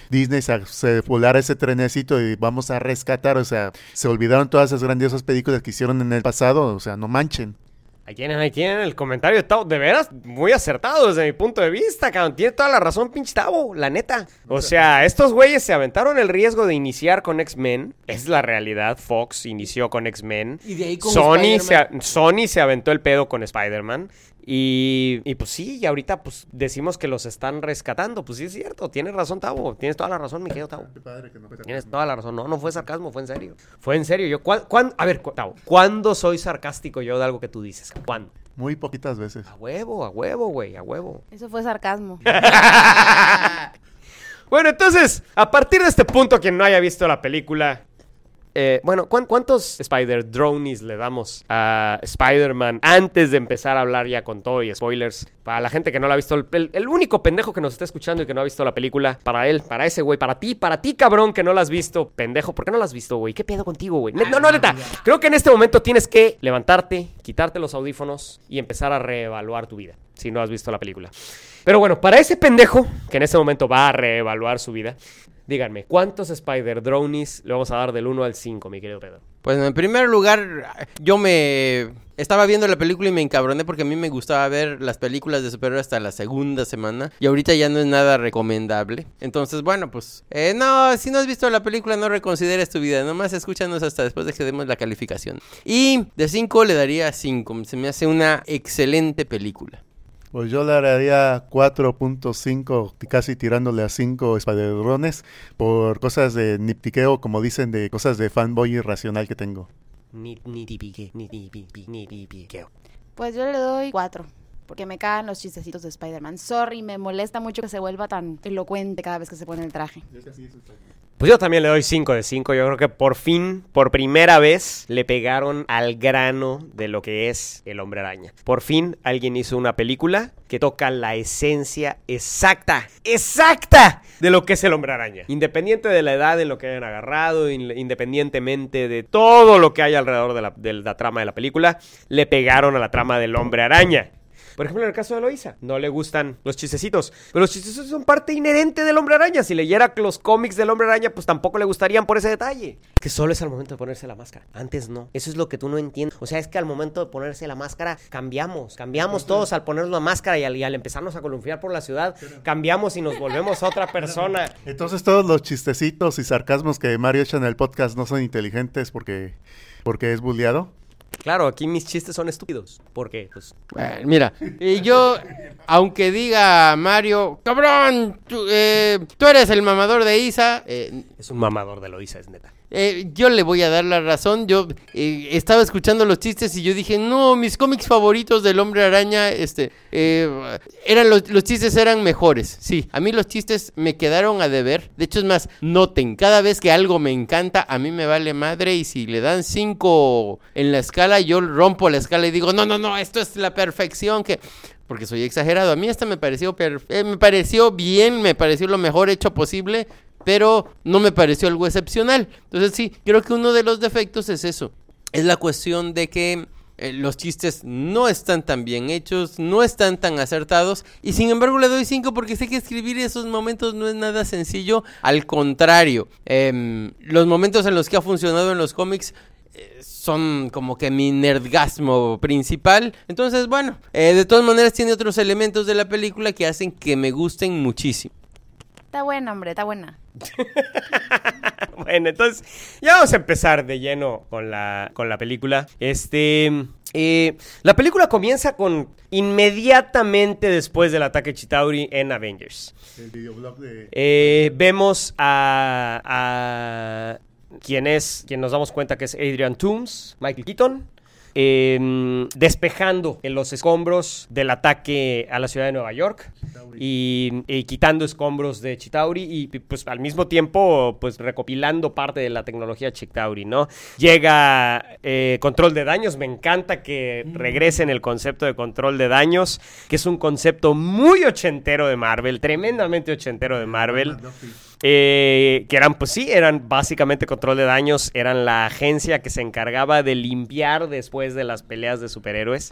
se volara ese trenecito y vamos a rescatar. O sea, se olvidaron todas esas grandiosas películas que hicieron en el pasado. O sea, no manchen. Ahí tienen el comentario de Tavo. De veras, muy acertado desde mi punto de vista, cabrón. Tiene toda la razón, pinche Tavo, la neta. O sea, estos güeyes se aventaron el riesgo de iniciar con X-Men. Es la realidad. Fox inició con X-Men. Y de ahí con Sony se aventó el pedo con Spider-Man. Y pues sí, y ahorita pues decimos que los están rescatando. Pues sí es cierto, tienes razón, Tavo. Tienes toda la razón, mi querido Tavo. Tienes toda la razón. No fue sarcasmo, fue en serio. Fue en serio. A ver, Tavo, ¿cuándo soy sarcástico yo de algo que tú dices? ¿Cuándo? Muy poquitas veces. A huevo, güey, a huevo. Eso fue sarcasmo. Bueno, entonces, a partir de este punto, quien no haya visto la película... ¿cuántos Spider-Drones le damos a Spider-Man antes de empezar a hablar ya con todo y spoilers? Para la gente que no la ha visto, el único pendejo que nos está escuchando y que no ha visto la película, para él, para ese güey, para ti, cabrón, que no la has visto, pendejo, ¿por qué no la has visto, güey? ¿Qué pedo contigo, güey? No, neta, creo que en este momento tienes que levantarte, quitarte los audífonos y empezar a reevaluar tu vida, si no has visto la película. Pero bueno, para ese pendejo, que en este momento va a reevaluar su vida, díganme, ¿cuántos Spider-Drones le vamos a dar del 1 al 5, mi querido Pedro? Pues en primer lugar, yo me estaba viendo la película y me encabroné porque a mí me gustaba ver las películas de superhéroes hasta la segunda semana. Y ahorita ya no es nada recomendable. Entonces, bueno, pues, no, si no has visto la película, no reconsideres tu vida. Nomás escúchanos hasta después de que demos la calificación. Y de 5 le daría 5. Se me hace una excelente película. Pues yo le daría 4.5, casi tirándole a 5 Spider-Drones por cosas de niptiqueo, como dicen, de cosas de fanboy irracional que tengo. Pues yo le doy 4, porque me cagan los chistecitos de Spider-Man. Sorry, me molesta mucho que se vuelva tan elocuente cada vez que se pone el traje. Pues yo también le doy 5 de 5. Yo creo que por fin, por primera vez, le pegaron al grano de lo que es el Hombre Araña. Por fin alguien hizo una película que toca la esencia exacta de lo que es el Hombre Araña. Independiente de la edad en lo que hayan agarrado, independientemente de todo lo que hay alrededor de la trama de la película, le pegaron a la trama del Hombre Araña. Por ejemplo, en el caso de Eloisa, no le gustan los chistecitos. Pero los chistecitos son parte inherente del Hombre Araña. Si leyera los cómics del Hombre Araña, pues tampoco le gustarían por ese detalle. Que solo es al momento de ponerse la máscara. Antes no. Eso es lo que tú no entiendes. O sea, es que al momento de ponerse la máscara, cambiamos todos al ponernos la máscara y al empezarnos a columpiar por la ciudad, cambiamos y nos volvemos otra persona. Entonces todos los chistecitos y sarcasmos que Mario echa en el podcast no son inteligentes porque es bulleado. Claro, aquí mis chistes son estúpidos. Porque, pues... Bueno, mira, yo, aunque diga Mario, cabrón, tú eres el mamador de Isa, es un mamador de Eloisa, es neta. yo le voy a dar la razón. Yo estaba escuchando los chistes y yo dije, no, mis cómics favoritos del Hombre Araña, eran los chistes eran mejores. Sí, a mí los chistes me quedaron a deber. De hecho, es más, noten, cada vez que algo me encanta, a mí me vale madre, y si le dan 5 en la escala, yo rompo la escala y digo, no, esto es la perfección, porque soy exagerado. A mí esta me pareció bien, me pareció lo mejor hecho posible, pero no me pareció algo excepcional. Entonces sí, creo que uno de los defectos es eso. Es la cuestión de que los chistes no están tan bien hechos, no están tan acertados, y sin embargo le doy 5 porque sé que escribir esos momentos no es nada sencillo. Al contrario, los momentos en los que ha funcionado en los cómics son como que mi nerdgasmo principal. Entonces, bueno, de todas maneras tiene otros elementos de la película que hacen que me gusten muchísimo. Está buena, hombre, está buena. Bueno, entonces ya vamos a empezar de lleno con la película. La película comienza con inmediatamente después del ataque Chitauri en Avengers. El videoblog de... Vemos a quien nos damos cuenta que es Adrian Toomes, Michael Keaton, despejando en los escombros del ataque a la ciudad de Nueva York y quitando escombros de Chitauri y pues al mismo tiempo pues recopilando parte de la tecnología Chitauri, ¿no? Llega control de daños. Me encanta que regresen el concepto de control de daños, que es un concepto muy ochentero de Marvel, tremendamente ochentero de Marvel. Que eran básicamente control de daños, eran la agencia que se encargaba de limpiar después de las peleas de superhéroes.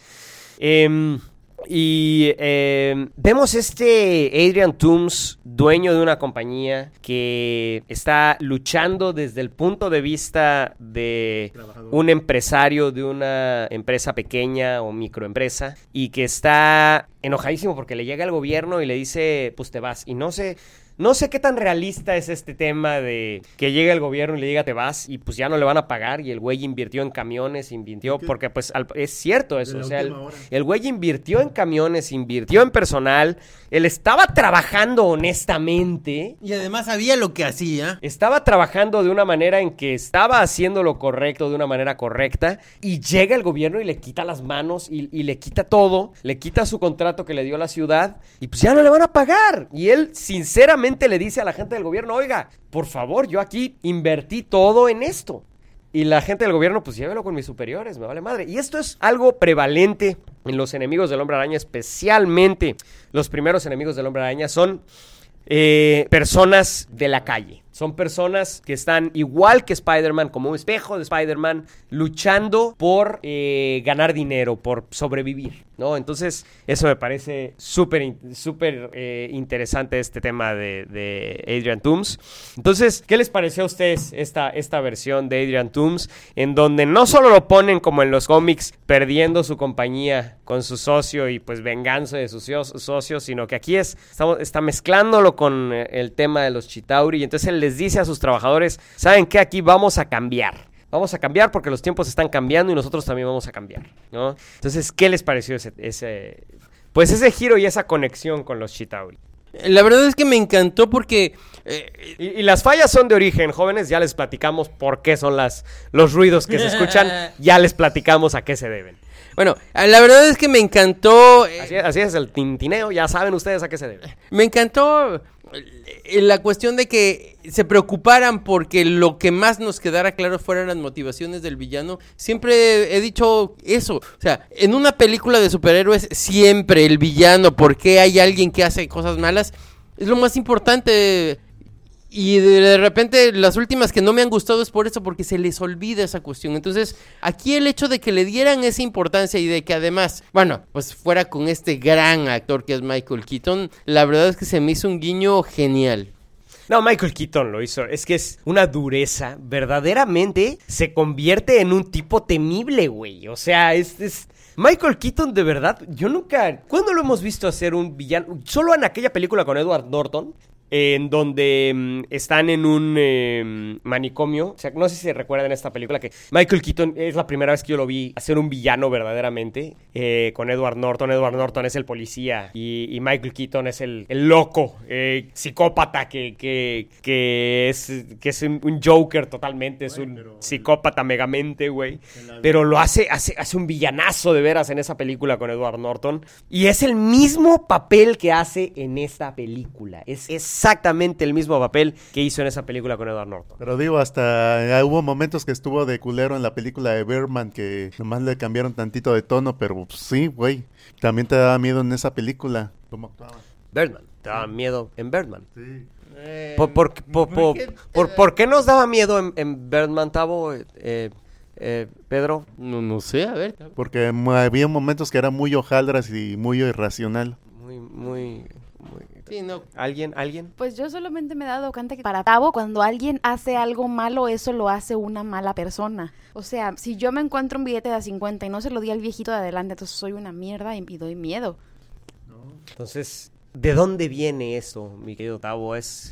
Vemos Adrian Toomes, dueño de una compañía que está luchando desde el punto de vista de un empresario de una empresa pequeña o microempresa, y que está enojadísimo porque le llega el gobierno y le dice, pues te vas. Y no sé qué tan realista es este tema de que llega el gobierno y le diga te vas y pues ya no le van a pagar, y el güey invirtió en camiones, porque pues es cierto eso, o sea, el güey invirtió en camiones, invirtió en personal, él estaba trabajando honestamente. Y además sabía lo que hacía. Estaba trabajando de una manera en que estaba haciendo lo correcto, de una manera correcta, y llega el gobierno y le quita las manos y le quita todo, le quita su contrato que le dio la ciudad y pues ya no le van a pagar. Y él sinceramente le dice a la gente del gobierno, oiga, por favor, yo aquí invertí todo en esto. Y la gente del gobierno, pues llévelo con mis superiores, me vale madre. Y esto es algo prevalente en los enemigos del Hombre Araña, especialmente los primeros enemigos del Hombre Araña son personas de la calle. Son personas que están igual que Spider-Man, como un espejo de Spider-Man, luchando por ganar dinero, por sobrevivir, ¿no? Entonces, eso me parece súper interesante, este tema de Adrian Toomes. Entonces, ¿qué les pareció a ustedes esta versión de Adrian Toomes? En donde no solo lo ponen como en los cómics, perdiendo su compañía con su socio y pues venganza de sus socios, sino que aquí está mezclándolo con el tema de los Chitauri, y entonces él les dice a sus trabajadores, ¿saben qué? Aquí vamos a cambiar. Vamos a cambiar porque los tiempos están cambiando y nosotros también vamos a cambiar, ¿no? Entonces, ¿qué les pareció ese giro y esa conexión con los Chitauri? La verdad es que me encantó porque... Y las fallas son de origen, jóvenes. Ya les platicamos por qué son los ruidos que se escuchan. Ya les platicamos a qué se deben. Bueno, la verdad es que me encantó... Así es el tintineo, ya saben ustedes a qué se debe. Me encantó la cuestión de que se preocuparan porque lo que más nos quedara claro fueran las motivaciones del villano. Siempre he dicho eso, o sea, en una película de superhéroes siempre el villano, ¿por qué hay alguien que hace cosas malas? Es lo más importante. Y de repente las últimas que no me han gustado es por eso, porque se les olvida esa cuestión. Entonces, aquí el hecho de que le dieran esa importancia y de que además, bueno, pues fuera con este gran actor que es Michael Keaton, la verdad es que se me hizo un guiño genial. No, Michael Keaton lo hizo. Es que es una dureza. Verdaderamente se convierte en un tipo temible, güey. O sea, Michael Keaton, de verdad, yo nunca... ¿Cuándo lo hemos visto hacer un villano? Solo en aquella película con Edward Norton, en donde están en un manicomio. O sea, no sé si se recuerdan esta película que Michael Keaton es la primera vez que yo lo vi hacer un villano verdaderamente con Edward Norton. Edward Norton es el policía y Michael Keaton es el loco, psicópata que es un Joker totalmente, es un psicópata megamente, güey. Pero lo hace un villanazo de veras en esa película con Edward Norton. Y es el mismo papel que hace en esta película. Es exactamente el mismo papel que hizo en esa película con Edward Norton. Pero digo, hasta hubo momentos que estuvo de culero en la película de Birdman que nomás le cambiaron tantito de tono, pero pues, sí, güey. También te daba miedo en esa película. ¿Cómo actuaba? Birdman. Te daba miedo en Birdman. Sí. ¿Por qué nos daba miedo en Birdman, Tavo? Pedro. No sé, a ver. Porque había momentos que era muy hojaldras y muy irracional. Muy... Sí, no. ¿Alguien? Pues yo solamente me he dado cuenta que para Tavo, cuando alguien hace algo malo, eso lo hace una mala persona. O sea, si yo me encuentro un billete de 50 y no se lo di al viejito de adelante, entonces soy una mierda y doy miedo. Entonces, ¿de dónde viene eso, mi querido Tavo?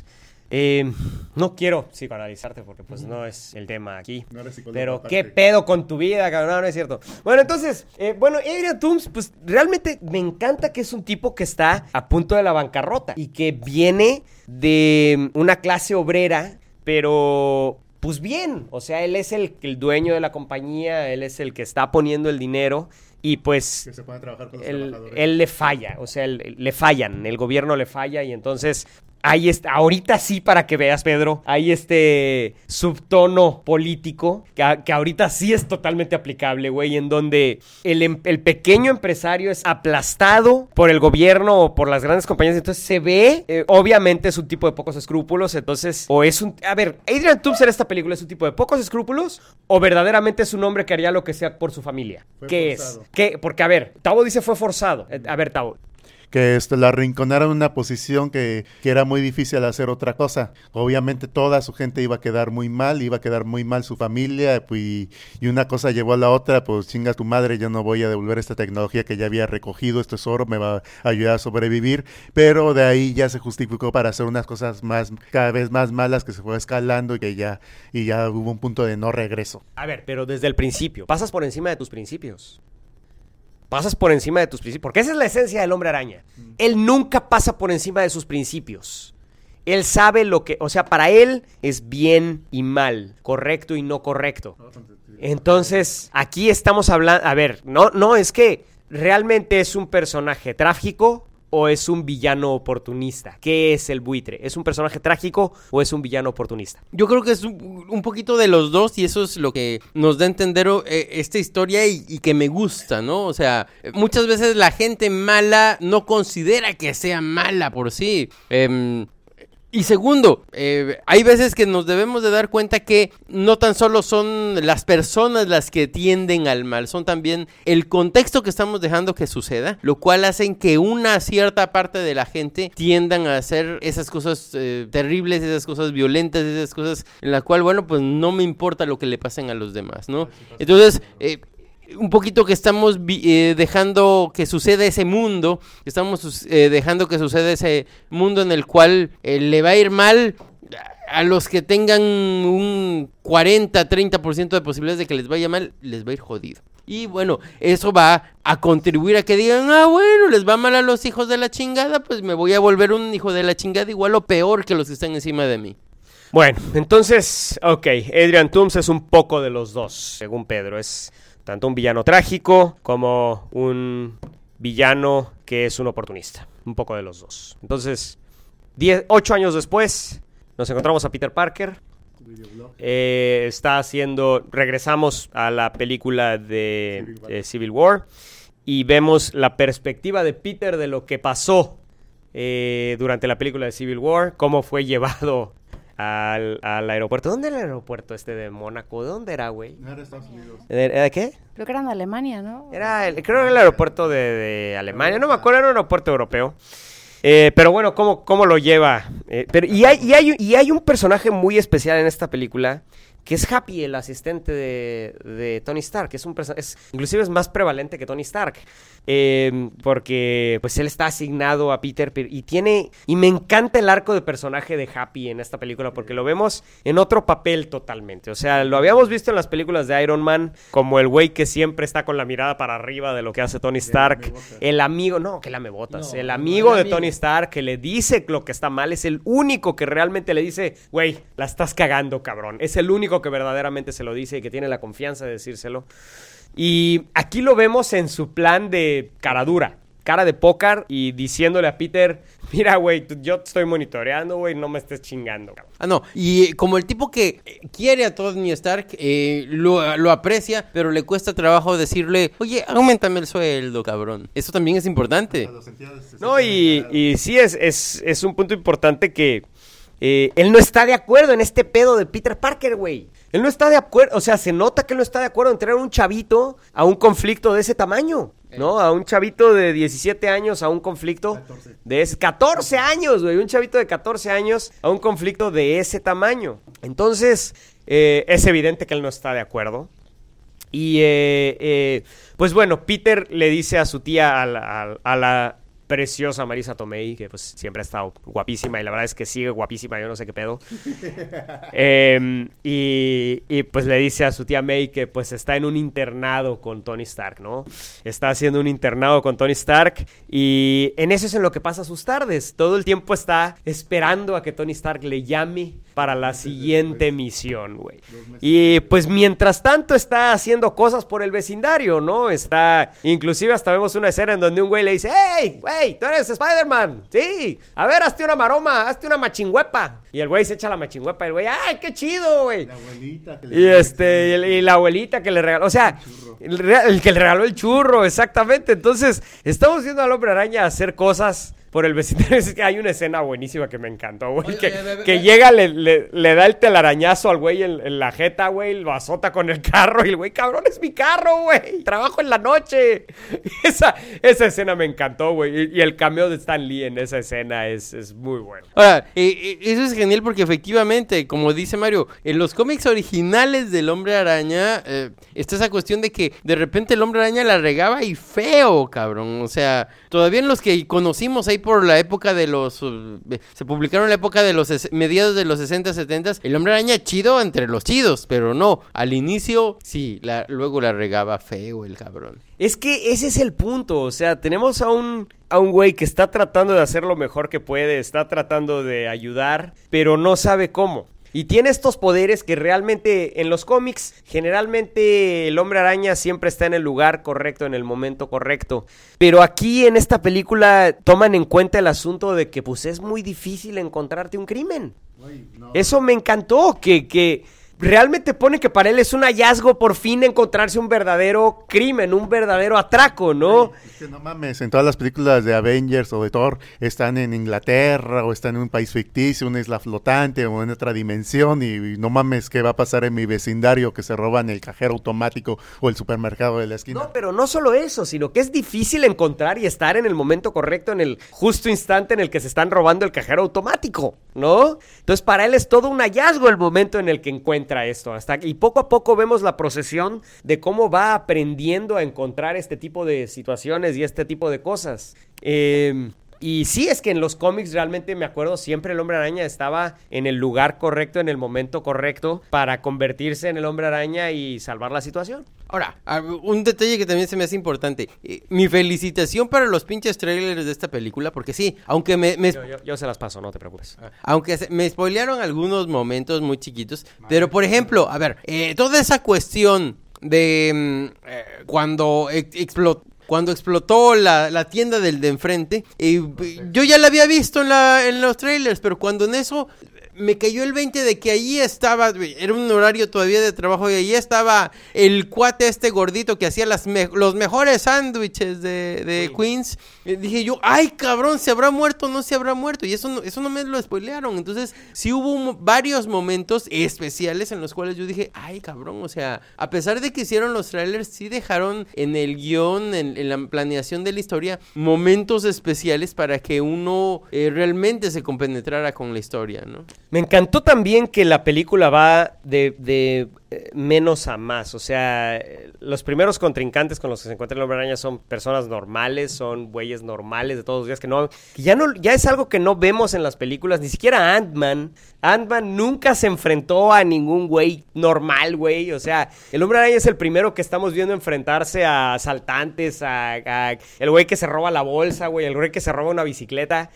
No quiero psicoanalizarte porque pues no es el tema aquí. No eres psicólogo, Pero aparte. qué pedo con tu vida, cabrón. No es cierto. Bueno, entonces, Adrian Toomes, pues realmente me encanta que es un tipo que está a punto de la bancarrota y que viene de una clase obrera, pero pues bien. O sea, él es el dueño de la compañía, él es el que está poniendo el dinero y pues Que se pueden trabajar con los trabajadores. él le falla. O sea, le fallan, el gobierno le falla y entonces... Ahí está, ahorita sí, para que veas, Pedro, hay este subtono político que ahorita sí es totalmente aplicable, güey, en donde el pequeño empresario es aplastado por el gobierno o por las grandes compañías, entonces se ve, obviamente es un tipo de pocos escrúpulos, entonces, o es un... A ver, Adrian Toomes en esta película es un tipo de pocos escrúpulos o verdaderamente es un hombre que haría lo que sea por su familia. Fue ¿Qué forzado. es? ¿Qué? Porque, a ver, Tavo dice fue forzado. A ver, Tavo. Que la arrinconaron en una posición que era muy difícil hacer otra cosa. Obviamente toda su gente iba a quedar muy mal su familia, y una cosa llevó a la otra, pues chinga tu madre, yo no voy a devolver esta tecnología que ya había recogido, este tesoro me va a ayudar a sobrevivir, pero de ahí ya se justificó para hacer unas cosas cada vez más malas que se fue escalando y ya hubo un punto de no regreso. A ver, pero desde el principio, pasas por encima de tus principios. Pasas por encima de tus principios. Porque esa es la esencia del hombre araña. Él nunca pasa por encima de sus principios. Él sabe lo que... O sea, para él es bien y mal. Correcto y no correcto. Entonces, aquí estamos hablando... A ver, no, es que realmente es un personaje trágico o es un villano oportunista. ¿Qué es el buitre? ¿Es un personaje trágico o es un villano oportunista? Yo creo que es un poquito de los dos y eso es lo que nos da a entender esta historia y que me gusta, ¿no? O sea, muchas veces la gente mala no considera que sea mala por sí. Y segundo, hay veces que nos debemos de dar cuenta que no tan solo son las personas las que tienden al mal, son también el contexto que estamos dejando que suceda, lo cual hacen que una cierta parte de la gente tiendan a hacer esas cosas terribles, esas cosas violentas, esas cosas en las cuales, bueno, pues no me importa lo que le pasen a los demás, ¿no? Entonces... un poquito que estamos dejando que suceda ese mundo, estamos dejando que suceda ese mundo en el cual le va a ir mal a los que tengan un 40-30% de posibilidades de que les vaya mal, les va a ir jodido. Y bueno, eso va a contribuir a que digan, bueno, les va mal a los hijos de la chingada, pues me voy a volver un hijo de la chingada igual o peor que los que están encima de mí. Bueno, entonces, ok, Adrian Toomes es un poco de los dos, según Pedro, es... tanto un villano trágico como un villano que es un oportunista. Un poco de los dos. Entonces, 8 años después, nos encontramos a Peter Parker. Regresamos a la película de Civil War. Y vemos la perspectiva de Peter de lo que pasó durante la película de Civil War. Cómo fue llevado al aeropuerto. ¿Dónde era el aeropuerto de Mónaco? ¿De dónde era, güey? No era Estados Unidos. ¿Era qué? Creo que era en Alemania, ¿no? Creo que era el aeropuerto de Alemania, no me acuerdo, era un aeropuerto europeo. Pero bueno, ¿cómo lo lleva? Y hay un personaje muy especial en esta película, que es Happy, el asistente de Tony Stark. Inclusive es más prevalente que Tony Stark. Porque pues él está asignado a Peter y me encanta el arco de personaje de Happy en esta película, porque lo vemos en otro papel totalmente. O sea, lo habíamos visto en las películas de Iron Man como el güey que siempre está con la mirada para arriba de lo que hace Tony Stark. El amigo, no, que lamebotas. El amigo de Tony Stark que le dice lo que está mal, es el único que realmente le dice, güey, la estás cagando, cabrón. Es el único que verdaderamente se lo dice y que tiene la confianza de decírselo. Y aquí lo vemos en su plan de cara dura, cara de póker, y diciéndole a Peter, mira, güey, yo te estoy monitoreando, güey, no me estés chingando, cabrón. No, y como el tipo que quiere a Tony Stark, lo aprecia, pero le cuesta trabajo decirle, oye, auméntame el sueldo, cabrón. Eso también es importante. No, y sí es un punto importante que él no está de acuerdo en este pedo de Peter Parker, güey. Él no está de acuerdo, o sea, se nota que él no está de acuerdo en traer a un chavito a un conflicto de ese tamaño, ¿no? A un chavito de 17 años a un conflicto de 14 años, güey. Un chavito de 14 años a un conflicto de ese tamaño. Entonces, es evidente que él no está de acuerdo. Y, pues bueno, Peter le dice a su tía, a la preciosa Marisa Tomei, que pues siempre ha estado guapísima, y la verdad es que sigue guapísima, yo no sé qué pedo. Y pues le dice a su tía May que pues está en un internado con Tony Stark, ¿no? Está haciendo un internado con Tony Stark, y en eso es en lo que pasa sus tardes. Todo el tiempo está esperando a que Tony Stark le llame para la siguiente misión, güey. Y pues mientras tanto está haciendo cosas por el vecindario, ¿no? Inclusive hasta vemos una escena en donde un güey le dice, ¡hey, güey, tú eres Spider-Man! Sí, a ver, hazte una maroma, hazte una machingüepa. Y el güey se echa la machingüepa y el güey, ¡ay, qué chido, güey! La abuelita que y la abuelita que le regaló, o sea, el que le regaló el churro, exactamente. Entonces, estamos viendo al Hombre Araña hacer cosas por el vecindario. Es que hay una escena buenísima que me encantó, güey. Que llega, le da el telarañazo al güey en la jeta, güey. Lo azota con el carro. Y el güey, cabrón, es mi carro, güey. Trabajo en la noche. Esa escena me encantó, güey. Y el cameo de Stan Lee en esa escena es muy bueno. Ahora, eso es genial porque efectivamente, como dice Mario, en los cómics originales del Hombre Araña, está esa cuestión de que de repente el Hombre Araña la regaba y feo, cabrón. O sea, todavía en los que conocimos ahí por la época de se publicaron en la época de los mediados de los 60, 70, el Hombre Araña chido entre los chidos, pero no, al inicio sí, luego la regaba feo el cabrón. Es que ese es el punto, o sea, tenemos a un güey que está tratando de hacer lo mejor que puede, está tratando de ayudar, pero no sabe cómo. Y tiene estos poderes que realmente en los cómics, generalmente el Hombre Araña siempre está en el lugar correcto, en el momento correcto. Pero aquí en esta película toman en cuenta el asunto de que pues es muy difícil encontrarte un crimen. Eso me encantó, que realmente pone que para él es un hallazgo por fin encontrarse un verdadero crimen, un verdadero atraco, ¿no? Es que no mames, en todas las películas de Avengers o de Thor están en Inglaterra o están en un país ficticio, una isla flotante o en otra dimensión y no mames, ¿qué va a pasar en mi vecindario que se roban el cajero automático o el supermercado de la esquina? No, pero no solo eso, sino que es difícil encontrar y estar en el momento correcto, en el justo instante en el que se están robando el cajero automático, ¿no? Entonces para él es todo un hallazgo el momento en el que encuentra esto, y poco a poco vemos la procesión de cómo va aprendiendo a encontrar este tipo de situaciones y este tipo de cosas. Y sí, es que en los cómics realmente me acuerdo siempre el Hombre Araña estaba en el lugar correcto, en el momento correcto para convertirse en el Hombre Araña y salvar la situación. Ahora, un detalle que también se me hace importante. Mi felicitación para los pinches trailers de esta película, porque sí, aunque Yo se las paso, no te preocupes. Aunque me spoilearon algunos momentos muy chiquitos, pero por ejemplo, a ver, toda esa cuestión de cuando explotó la tienda del de enfrente, yo ya la había visto en los trailers, pero cuando en eso me cayó el 20 de que allí estaba, era un horario todavía de trabajo, y allí estaba el cuate gordito que hacía los mejores sándwiches de Queens. Dije yo, ay cabrón, ¿se habrá muerto o no se habrá muerto? Y eso no me lo spoilearon. Entonces sí hubo varios momentos especiales en los cuales yo dije, ay cabrón, o sea, a pesar de que hicieron los trailers, sí dejaron en el guión, en la planeación de la historia, momentos especiales para que uno realmente se compenetrara con la historia, ¿no? Me encantó también que la película va de menos a más. O sea, los primeros contrincantes con los que se encuentra el Hombre Araña son personas normales, son güeyes normales de todos los días que ya es algo que no vemos en las películas, ni siquiera Ant-Man. Ant-Man nunca se enfrentó a ningún güey normal, güey. O sea, el Hombre Araña es el primero que estamos viendo enfrentarse a asaltantes, a el güey que se roba la bolsa, güey, el güey que se roba una bicicleta.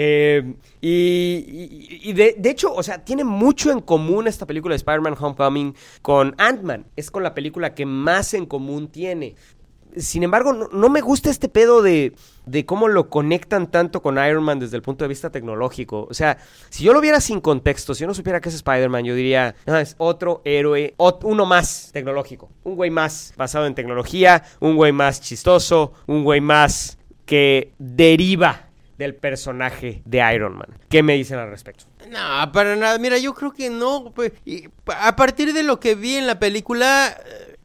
Y de hecho, o sea, tiene mucho en común esta película de Spider-Man Homecoming con Ant-Man. Es con la película que más en común tiene. Sin embargo, no me gusta este pedo de cómo lo conectan tanto con Iron Man desde el punto de vista tecnológico. O sea, si yo lo viera sin contexto, si yo no supiera que es Spider-Man, yo diría, es otro héroe, uno más tecnológico. Un güey más basado en tecnología, un güey más chistoso, un güey más que deriva del personaje de Iron Man. ¿Qué me dicen al respecto? No, para nada. Mira, yo creo que no. Pues, a partir de lo que vi en la película,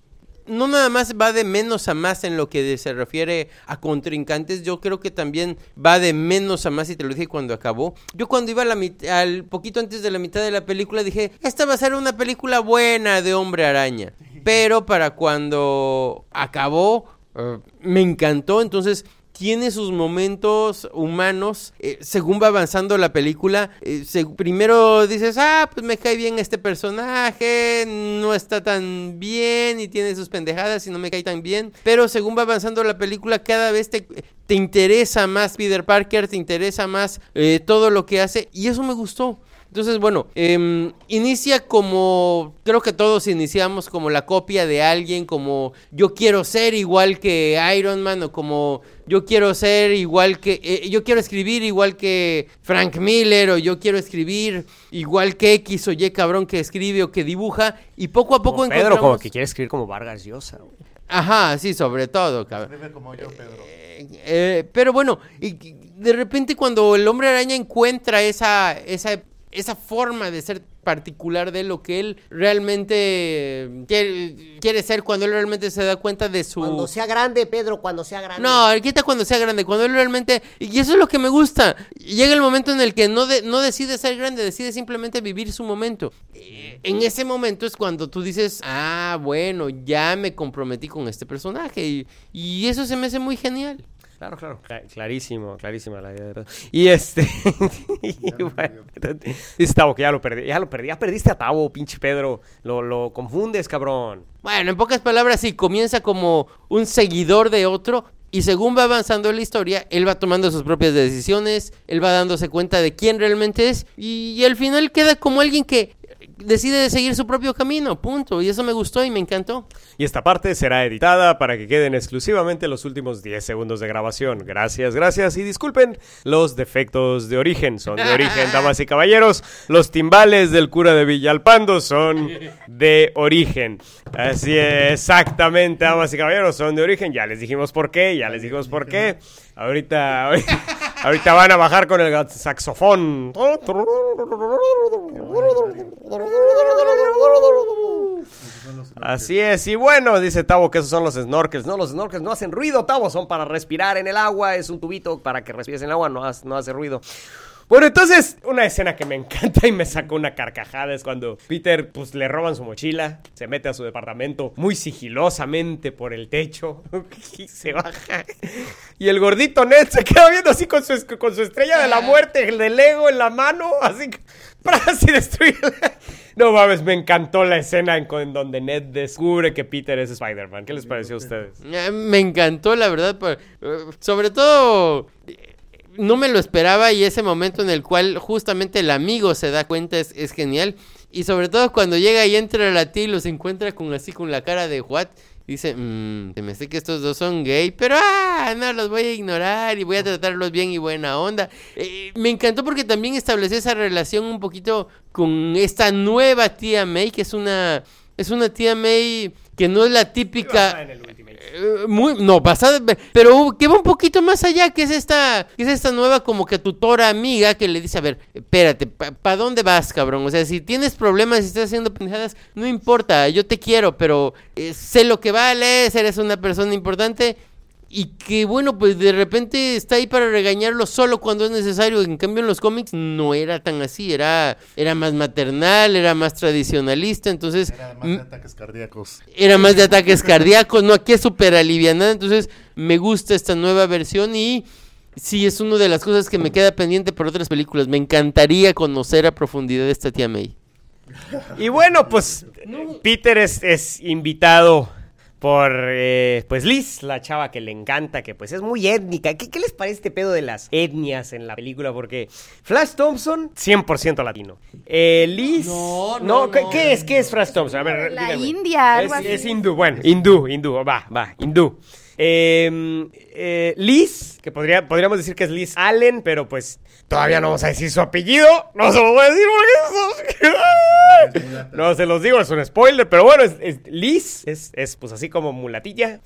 no nada más va de menos a más en lo que se refiere a contrincantes. Yo creo que también va de menos a más, y te lo dije cuando acabó. Yo cuando iba al poquito antes de la mitad de la película dije, esta va a ser una película buena de Hombre Araña. Pero para cuando acabó, me encantó. Entonces tiene sus momentos humanos, según va avanzando la película. Primero dices, pues me cae bien este personaje, no está tan bien y tiene sus pendejadas y no me cae tan bien, pero según va avanzando la película, cada vez te interesa más Peter Parker, te interesa más todo lo que hace, y eso me gustó. Entonces, bueno, inicia como, creo que todos iniciamos como la copia de alguien, como yo quiero ser igual que Iron Man, o como yo quiero ser igual que, yo quiero escribir igual que Frank Miller, o yo quiero escribir igual que X o Y cabrón que escribe o que dibuja, y poco a poco encontramos... Pedro, como que quiere escribir como Vargas Llosa, güey. Ajá, sí, sobre todo, cabrón. Escribe como yo, Pedro. Pero bueno, y de repente cuando el Hombre Araña encuentra esa forma de ser particular de lo que él realmente quiere ser, cuando él realmente se da cuenta de su... Cuando sea grande, Pedro, cuando sea grande. No, quita cuando sea grande, cuando él realmente... Y eso es lo que me gusta. Llega el momento en el que no decide ser grande, decide simplemente vivir su momento. En ese momento es cuando tú dices, bueno, ya me comprometí con este personaje. Y eso se me hace muy genial. Claro. Clarísima la idea de todo. Y bueno, dice Tavo que ya lo perdí. Ya perdiste a Tavo, pinche Pedro. Lo confundes, cabrón. Bueno, en pocas palabras, sí, comienza como un seguidor de otro, y según va avanzando la historia, él va tomando sus propias decisiones, él va dándose cuenta de quién realmente es, y al final queda como alguien que decide seguir su propio camino, punto. Y eso me gustó y me encantó. Y esta parte será editada para que queden exclusivamente los últimos 10 segundos de grabación. Gracias. Y disculpen los defectos de origen. Son de origen, damas y caballeros. Los timbales del cura de Villalpando son de origen. Así es, exactamente, damas y caballeros, son de origen. Ya les dijimos por qué. Ahorita van a bajar con el saxofón. Así es, y bueno, dice Tavo que esos son los snorkels. No, los snorkels no hacen ruido, Tavo, son para respirar en el agua. Es un tubito para que respires en el agua, no hace ruido. Bueno, entonces, una escena que me encanta y me sacó una carcajada es cuando Peter, pues, le roban su mochila, se mete a su departamento muy sigilosamente por el techo y se baja. Y el gordito Ned se queda viendo así con su estrella de la muerte, el de Lego en la mano, así destruye. No mames, me encantó la escena en donde Ned descubre que Peter es Spider-Man. ¿Qué les pareció a ustedes? Me encantó, la verdad, sobre todo... No me lo esperaba, y ese momento en el cual justamente el amigo se da cuenta es genial. Y sobre todo cuando llega y entra a la tía y los encuentra con la cara de what. dice, se me hace que estos dos son gay, pero no, los voy a ignorar y voy a tratarlos bien y buena onda. Me encantó porque también estableció esa relación un poquito con esta nueva tía May, que es una tía May que no es la típica... basada, pero que va un poquito más allá, que es esta nueva como que tutora amiga que le dice, a ver, espérate, ¿pa dónde vas, cabrón? O sea, si tienes problemas, si estás haciendo pendejadas, no importa, yo te quiero, pero sé lo que vales, eres una persona importante. Y que bueno, pues de repente está ahí para regañarlo solo cuando es necesario. En cambio en los cómics no era tan así, era más maternal, era más tradicionalista, entonces... Era más de ataques cardíacos. Era más de ataques cardíacos, no, aquí es súper alivianada, entonces me gusta esta nueva versión y... Sí, es una de las cosas que me queda pendiente por otras películas. Me encantaría conocer a profundidad esta tía May. Y bueno, pues Peter es invitado por pues Liz, la chava que le encanta, que pues es muy étnica. ¿Qué les parece este pedo de las etnias en la película? Porque Flash Thompson, 100% latino. Liz... No, ¿qué es Flash Thompson? A ver, La díganme. India, algo así. Es hindú, bueno, hindú, hindú. Liz, que podríamos decir que es Liz Allen, pero pues todavía no vamos a decir su apellido. No se lo voy a decir porque no se los digo, es un spoiler, pero bueno, es Liz, es pues así como mulatilla.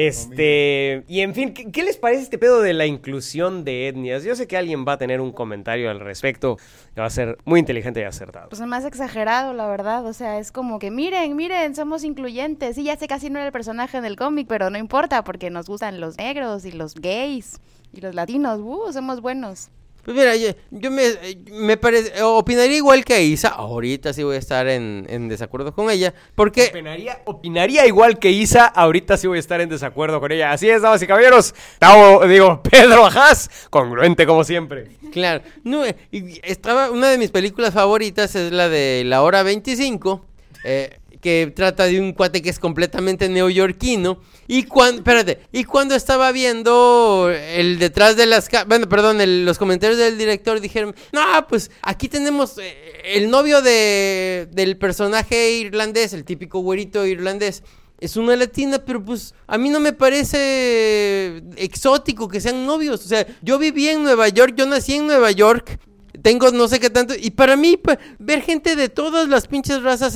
Y en fin, ¿qué les parece este pedo de la inclusión de etnias? Yo sé que alguien va a tener un comentario al respecto que va a ser muy inteligente y acertado. Pues es más exagerado, la verdad, o sea, es como que miren, somos incluyentes. Sí, ya sé, casi no era el personaje en el cómic, pero no importa porque nos gustan los negros y los gays y los latinos, somos buenos. Pues mira, yo me parece, opinaría igual que Isa. Ahorita sí voy a estar en desacuerdo con ella, porque... Opinaría igual que Isa. Ahorita sí voy a estar en desacuerdo con ella. Así es, damas y caballeros. Pedro Ajaz, congruente como siempre. Claro. No, una de mis películas favoritas es la de La Hora 25, que trata de un cuate que es completamente neoyorquino. Y cuando estaba viendo el detrás de los comentarios del director, dijeron, no, pues aquí tenemos el novio del personaje irlandés, el típico güerito irlandés. Es una latina, pero pues a mí no me parece exótico que sean novios. O sea, yo viví en Nueva York, yo nací en Nueva York. Tengo no sé qué tanto, y para mí, ver gente de todas las pinches razas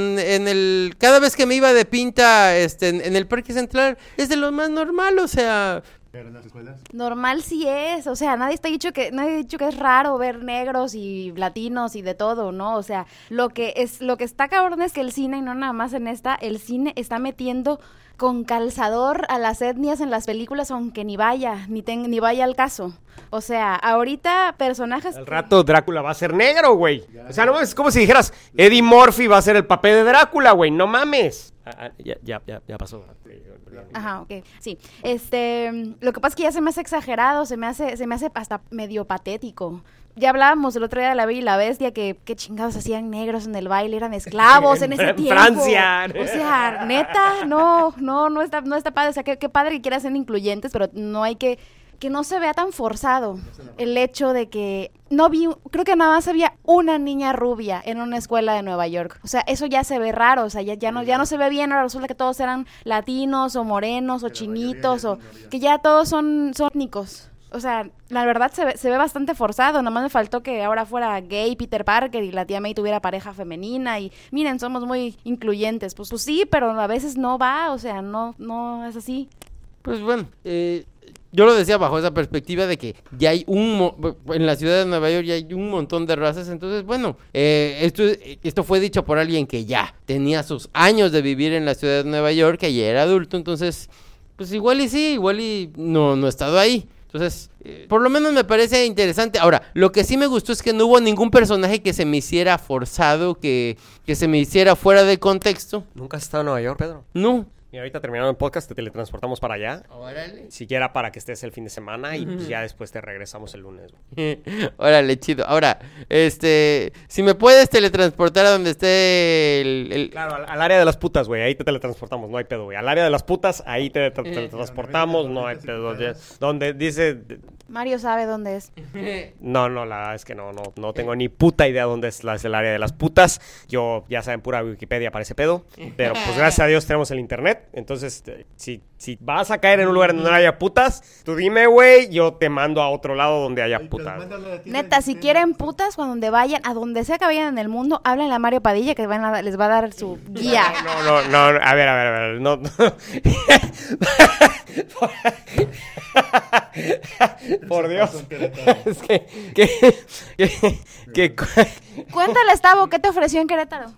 cada vez que me iba de pinta, en el Parque Central, es de lo más normal, o sea... ¿Pero en las escuelas? Normal sí es, o sea, nadie ha dicho que es raro ver negros y latinos y de todo, ¿no? O sea, lo que está cabrón es que el cine, y no nada más en esta, el cine está metiendo con calzador a las etnias en las películas, aunque ni vaya al caso. O sea, ahorita personajes... Al rato Drácula va a ser negro, güey. O sea, no es como si dijeras, Eddie Murphy va a ser el papel de Drácula, güey. No mames. Ya pasó. Ajá, ok, sí. Lo que pasa es que ya se me hace exagerado, se me hace hasta medio patético. Ya hablábamos el otro día de La Bella y la Bestia, que qué chingados hacían negros en el baile, eran esclavos en ese tiempo. Francia. O sea, neta, no está padre. O sea, qué padre que quieran ser incluyentes, pero no hay que no se vea tan forzado el hecho de que creo que nada más había una niña rubia en una escuela de Nueva York. O sea, eso ya se ve raro, o sea, ya no se ve bien. Ahora resulta que todos eran latinos o morenos o chinitos o que ya todos son étnicos. O sea, la verdad se ve bastante forzado. Nada más me faltó que ahora fuera gay Peter Parker y la tía May tuviera pareja femenina y miren, somos muy incluyentes. Pues sí, pero a veces no va, o sea, no es así. Pues bueno, yo lo decía bajo esa perspectiva de que ya hay en la ciudad de Nueva York ya hay un montón de razas, entonces bueno, esto fue dicho por alguien que ya tenía sus años de vivir en la ciudad de Nueva York, que ya era adulto, entonces pues igual y no he estado ahí. Entonces, por lo menos me parece interesante. Ahora, lo que sí me gustó es que no hubo ningún personaje que se me hiciera forzado, que se me hiciera fuera de contexto. ¿Nunca has estado en Nueva York, Pedro? No. Y ahorita terminando el podcast te teletransportamos para allá. Órale. Siquiera para que estés el fin de semana y pues ya después te regresamos el lunes. Órale, chido. Ahora, si me puedes teletransportar a donde esté Claro, al área de las putas, güey. Ahí te teletransportamos, no hay pedo, güey. Al área de las putas, ahí te teletransportamos, no hay pedo. Donde dice Mario sabe dónde es. No, la verdad es que no tengo ni puta idea dónde es el área de las putas. Yo, ya saben, pura Wikipedia para ese pedo. Pero pues gracias a Dios tenemos el internet. Entonces, si vas a caer en un lugar donde no haya putas, tú dime, güey, yo te mando a otro lado donde haya putas. Neta, si quieren putas, cuando donde vayan, a donde sea que vayan en el mundo, háblenle a Mario Padilla que les va a dar su guía. No, a ver, no. Por Dios. Es que Cuéntale, Estavo, ¿qué te ofreció en Querétaro?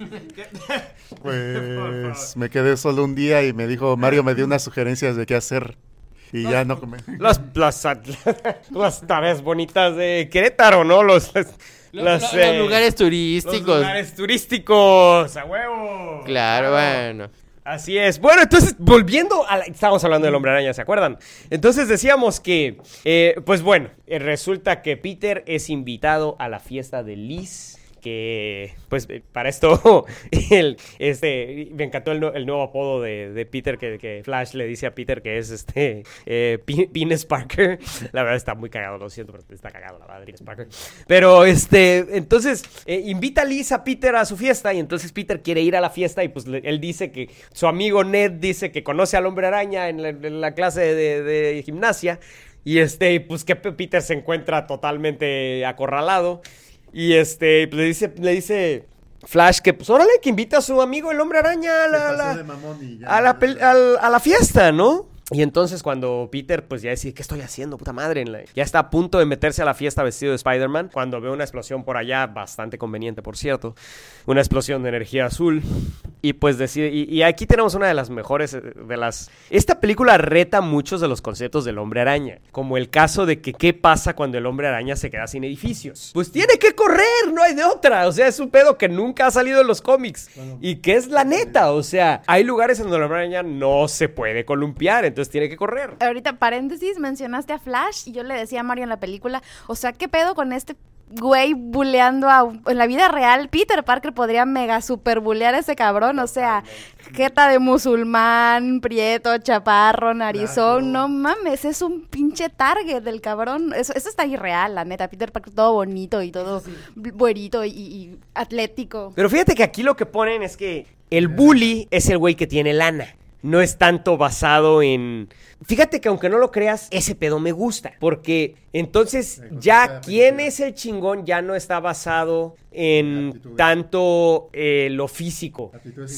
Pues me quedé solo un día y me dijo, Mario me dio unas sugerencias de qué hacer. Y ya no comí. Las tareas bonitas de Querétaro, ¿no? Los lugares turísticos. Los lugares turísticos, a huevo. Claro, bueno. Así es. Bueno, entonces, volviendo a estábamos hablando del Hombre Araña, ¿se acuerdan? Entonces decíamos que, pues bueno, resulta que Peter es invitado a la fiesta de Liz. Que, pues, para esto, me encantó el nuevo apodo de Peter, que Flash le dice a Peter que es Penis Parker. La verdad está muy cagado, lo siento, pero está cagado la verdad, Penis Parker. Pero, entonces, invita a Liz a Peter a su fiesta, y entonces Peter quiere ir a la fiesta, y pues él dice que su amigo Ned dice que conoce al Hombre Araña en la clase de gimnasia, y pues que Peter se encuentra totalmente acorralado. Y le dice Flash que pues órale, que invita a su amigo el Hombre Araña a la fiesta, ¿no? Y entonces cuando Peter pues ya dice, ¿qué estoy haciendo, puta madre? Ya está a punto de meterse a la fiesta vestido de Spider-Man, cuando ve una explosión por allá, bastante conveniente por cierto, una explosión de energía azul, y pues decide, y aquí tenemos una de las mejores esta película reta muchos de los conceptos del Hombre Araña, como el caso de que qué pasa cuando el Hombre Araña se queda sin edificios. Pues tiene que correr, no hay de otra, o sea, es un pedo que nunca ha salido en los cómics, y que es la neta, o sea, hay lugares en donde el Hombre Araña no se puede columpiar, entonces tiene que correr. Ahorita, paréntesis, mencionaste a Flash y yo le decía a Mario en la película, o sea, ¿qué pedo con este güey buleando en la vida real? Peter Parker podría mega super bulear a ese cabrón, o sea, jeta de musulmán, prieto, chaparro, narizón, no mames, es un pinche target del cabrón. Eso está irreal, la neta. Peter Parker todo bonito y todo güerito y atlético. Pero fíjate que aquí lo que ponen es que el bully es el güey que tiene lana. No es tanto basado en... Fíjate que aunque no lo creas, ese pedo me gusta. Porque entonces ya quién es el chingón ya no está basado en tanto lo físico,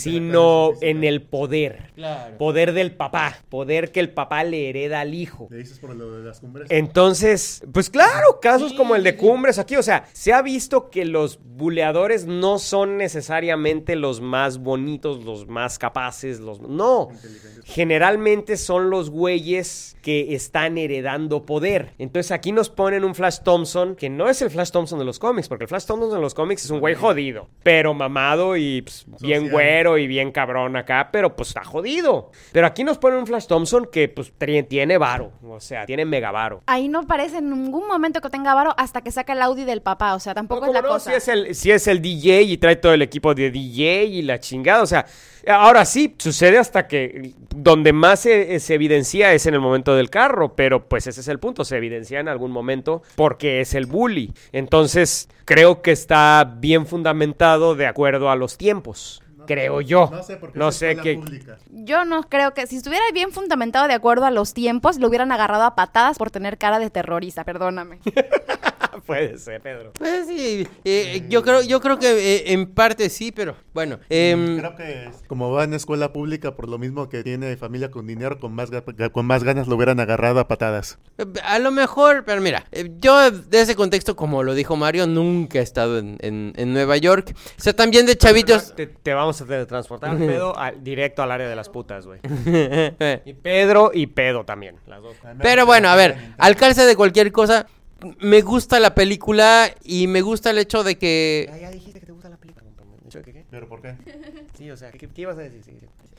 sino en el poder. Claro. Poder del papá. Poder que el papá le hereda al hijo. ¿Le dices por lo de las cumbres? Entonces, pues claro, casos como el de Cumbres aquí. O sea, se ha visto que los buleadores no son necesariamente los más bonitos, los más capaces, no. Generalmente son los güeyes que están heredando poder. Entonces aquí nos ponen un Flash Thompson que no es el Flash Thompson de los cómics, porque el Flash Thompson de los cómics es un güey jodido, pero mamado y pues, bien güero y bien cabrón acá, pero pues está jodido. Pero aquí nos ponen un Flash Thompson que pues tiene varo, o sea, tiene mega varo. Ahí no parece en ningún momento que tenga varo hasta que saca el Audi del papá, o sea, tampoco es la cosa. Si es el DJ y trae todo el equipo de DJ y la chingada, o sea, ahora sí, sucede hasta que donde más se evidencia es en el momento del carro, pero pues ese es el punto, se evidencia en algún momento porque es el bully. Entonces, creo que está bien fundamentado de acuerdo a los tiempos. Creo yo. No sé, porque no sé qué. Yo no creo que si estuviera bien fundamentado de acuerdo a los tiempos, lo hubieran agarrado a patadas por tener cara de terrorista, perdóname. Puede ser, Pedro. Pues sí, yo creo que en parte sí, pero bueno. Creo que como va en escuela pública, por lo mismo que tiene familia con dinero, con más ganas lo hubieran agarrado a patadas. A lo mejor, pero mira, yo de ese contexto, como lo dijo Mario, nunca he estado en Nueva York. O sea, también de chavitos... Te vamos a transportar, Pedro, directo al área de las putas, güey. Y Pedro y Pedo también, las dos. Pero bueno, a ver, al calce de cualquier cosa... Me gusta la película y me gusta el hecho de que... Ya dijiste que te gusta la película. ¿Qué? ¿Pero por qué? Sí, o sea, ¿qué ibas a decir? Sí.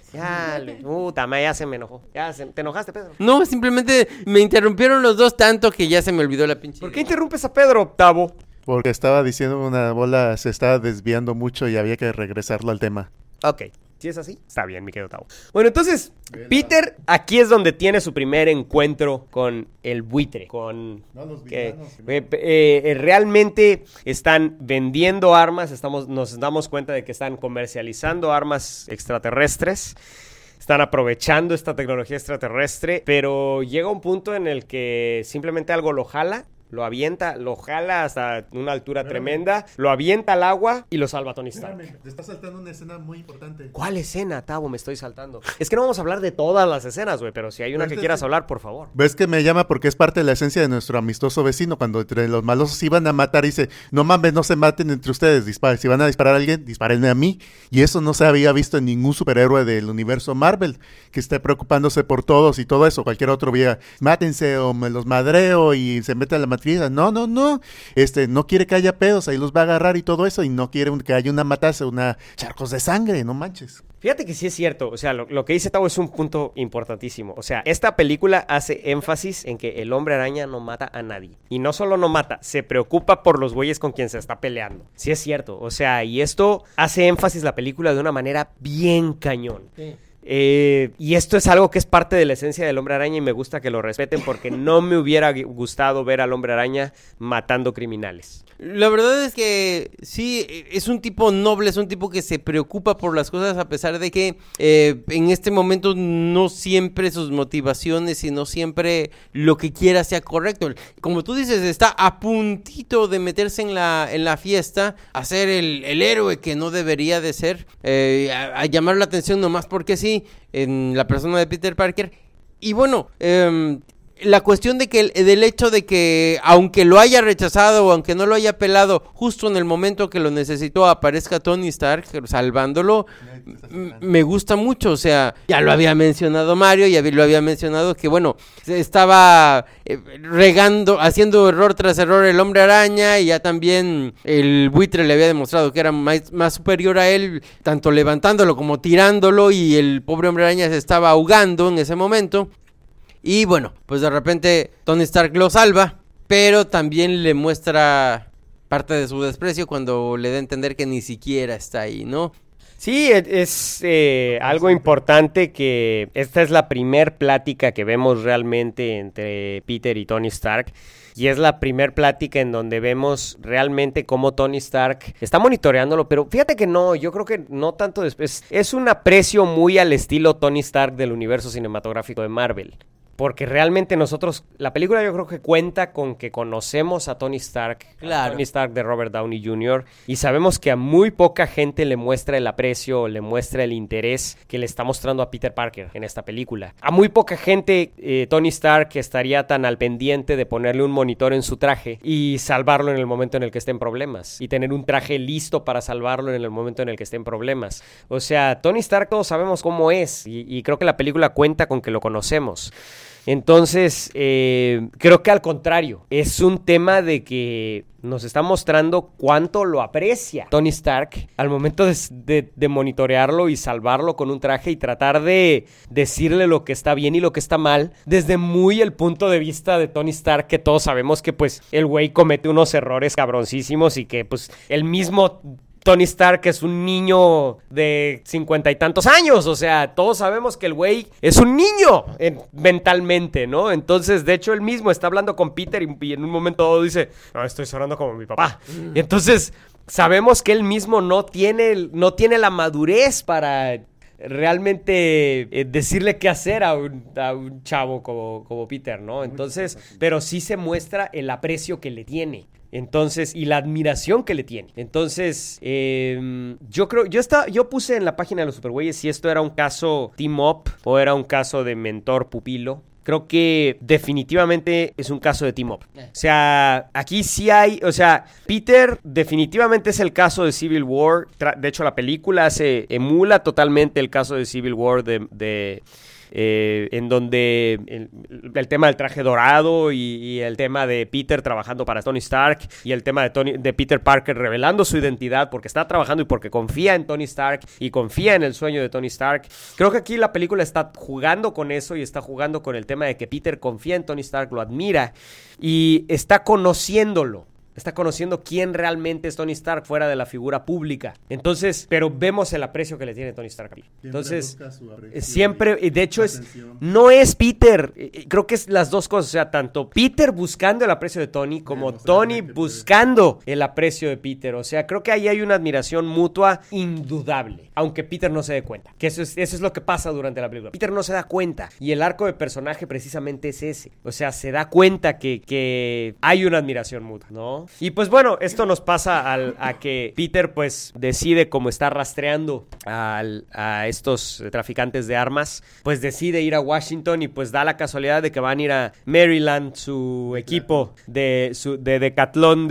Ya se me enojó. ¿Te enojaste, Pedro? No, simplemente me interrumpieron los dos tanto que ya se me olvidó la pinche... ¿Por qué interrumpes a Pedro, Octavo? Porque estaba diciendo una bola, se estaba desviando mucho y había que regresarlo al tema. Ok. ¿Sí es así? Está bien, mi querido Tavo. Bueno, entonces, Peter aquí es donde tiene su primer encuentro con el buitre, con... No, los que villanos, realmente están vendiendo armas, nos damos cuenta de que están comercializando armas extraterrestres. Están aprovechando esta tecnología extraterrestre, pero llega un punto en el que simplemente algo lo jala, lo avienta, lo jala hasta una altura tremenda, lo avienta al agua y lo salva Tony Stark. Espérame, te está saltando una escena muy importante. ¿Cuál escena, Tavo? Me estoy saltando. Es que no vamos a hablar de todas las escenas, güey, pero si hay una que quieras hablar, por favor. ¿Ves que me llama? Porque es parte de la esencia de nuestro amistoso vecino. Cuando entre los malosos iban a matar, dice, no mames, no se maten entre ustedes, disparen. Si van a disparar a alguien, dispárenme a mí. Y eso no se había visto en ningún superhéroe del universo Marvel, que esté preocupándose por todos y todo eso. Cualquier otro vía, mátense o me los madreo y se mete a la matriz. No. No quiere que haya pedos, ahí los va a agarrar y todo eso. Y no quiere que haya una matanza, charcos de sangre, no manches. Fíjate que sí es cierto, o sea, lo que dice Tavo es un punto importantísimo. O sea, esta película hace énfasis en que el Hombre Araña no mata a nadie. Y no solo no mata, se preocupa por los güeyes con quien se está peleando. Sí es cierto, o sea, y esto hace énfasis la película de una manera bien cañón. Sí. Y esto es algo que es parte de la esencia del Hombre Araña y me gusta que lo respeten porque no me hubiera gustado ver al Hombre Araña matando criminales. La verdad es que sí, es un tipo noble, es un tipo que se preocupa por las cosas a pesar de que en este momento no siempre sus motivaciones y no siempre lo que quiera sea correcto. Como tú dices, está a puntito de meterse en la fiesta, a ser el héroe que no debería de ser, a llamar la atención nomás porque sí, en la persona de Peter Parker. Y bueno, la cuestión del hecho de que aunque lo haya rechazado o aunque no lo haya pelado, justo en el momento que lo necesitó aparezca Tony Stark salvándolo, me gusta mucho. O sea, ya lo había mencionado Mario, ya lo había mencionado que bueno, estaba haciendo error tras error el Hombre Araña, y ya también el buitre le había demostrado que era más superior a él, tanto levantándolo como tirándolo, y el pobre Hombre Araña se estaba ahogando en ese momento. Y bueno, pues de repente Tony Stark lo salva, pero también le muestra parte de su desprecio cuando le da a entender que ni siquiera está ahí, ¿no? Sí, es algo importante que esta es la primer plática que vemos realmente entre Peter y Tony Stark. Y es la primer plática en donde vemos realmente cómo Tony Stark está monitoreándolo, pero fíjate que no, yo creo que no tanto después. Es un aprecio muy al estilo Tony Stark del universo cinematográfico de Marvel. Porque realmente la película yo creo que cuenta con que conocemos a Tony Stark, claro. A Tony Stark de Robert Downey Jr. Y sabemos que a muy poca gente le muestra el aprecio, le muestra el interés que le está mostrando a Peter Parker en esta película. A muy poca gente Tony Stark estaría tan al pendiente de ponerle un monitor en su traje y salvarlo en el momento en el que esté en problemas. Y tener un traje listo para salvarlo en el momento en el que esté en problemas. O sea, Tony Stark todos sabemos cómo es y creo que la película cuenta con que lo conocemos. Entonces, creo que al contrario, es un tema de que nos está mostrando cuánto lo aprecia Tony Stark al momento de monitorearlo y salvarlo con un traje y tratar de decirle lo que está bien y lo que está mal desde muy el punto de vista de Tony Stark, que todos sabemos que pues el güey comete unos errores cabroncísimos y que pues el mismo Tony Stark es un niño de 50 y tantos años, o sea, todos sabemos que el güey es un niño mentalmente, ¿no? Entonces, de hecho, él mismo está hablando con Peter y en un momento dado dice, no, estoy sonando como mi papá. Y entonces, sabemos que él mismo no tiene la madurez para realmente decirle qué hacer a un chavo como Peter, ¿no? Entonces, pero sí se muestra el aprecio que le tiene. Entonces, y la admiración que le tiene. Entonces, yo creo, yo puse en la página de los Supergüeyes si esto era un caso team up o era un caso de mentor-pupilo. Creo que definitivamente es un caso de team up. O sea, aquí sí hay, o sea, Peter definitivamente es el caso de Civil War. De hecho, la película emula totalmente el caso de Civil War en donde el tema del traje dorado y el tema de Peter trabajando para Tony Stark y el tema de Peter Parker revelando su identidad porque está trabajando y porque confía en Tony Stark y confía en el sueño de Tony Stark. Creo que aquí la película está jugando con eso y está jugando con el tema de que Peter confía en Tony Stark, lo admira y está conociéndolo. Está conociendo quién realmente es Tony Stark fuera de la figura pública. Entonces, pero vemos el aprecio que le tiene Tony Stark aquí. Entonces, siempre, y de hecho no es Peter, creo que es las dos cosas, o sea, tanto Peter buscando el aprecio de Tony como Tony buscando el aprecio de Peter. O sea, creo que ahí hay una admiración mutua indudable, aunque Peter no se dé cuenta, que eso es lo que pasa durante la película. Peter no se da cuenta y el arco de personaje precisamente es ese. O sea, se da cuenta que hay una admiración mutua, ¿no? Y pues bueno, esto nos pasa a que Peter pues decide, como está rastreando a estos traficantes de armas, pues decide ir a Washington y pues da la casualidad de que van a ir a Maryland, su equipo de decatlón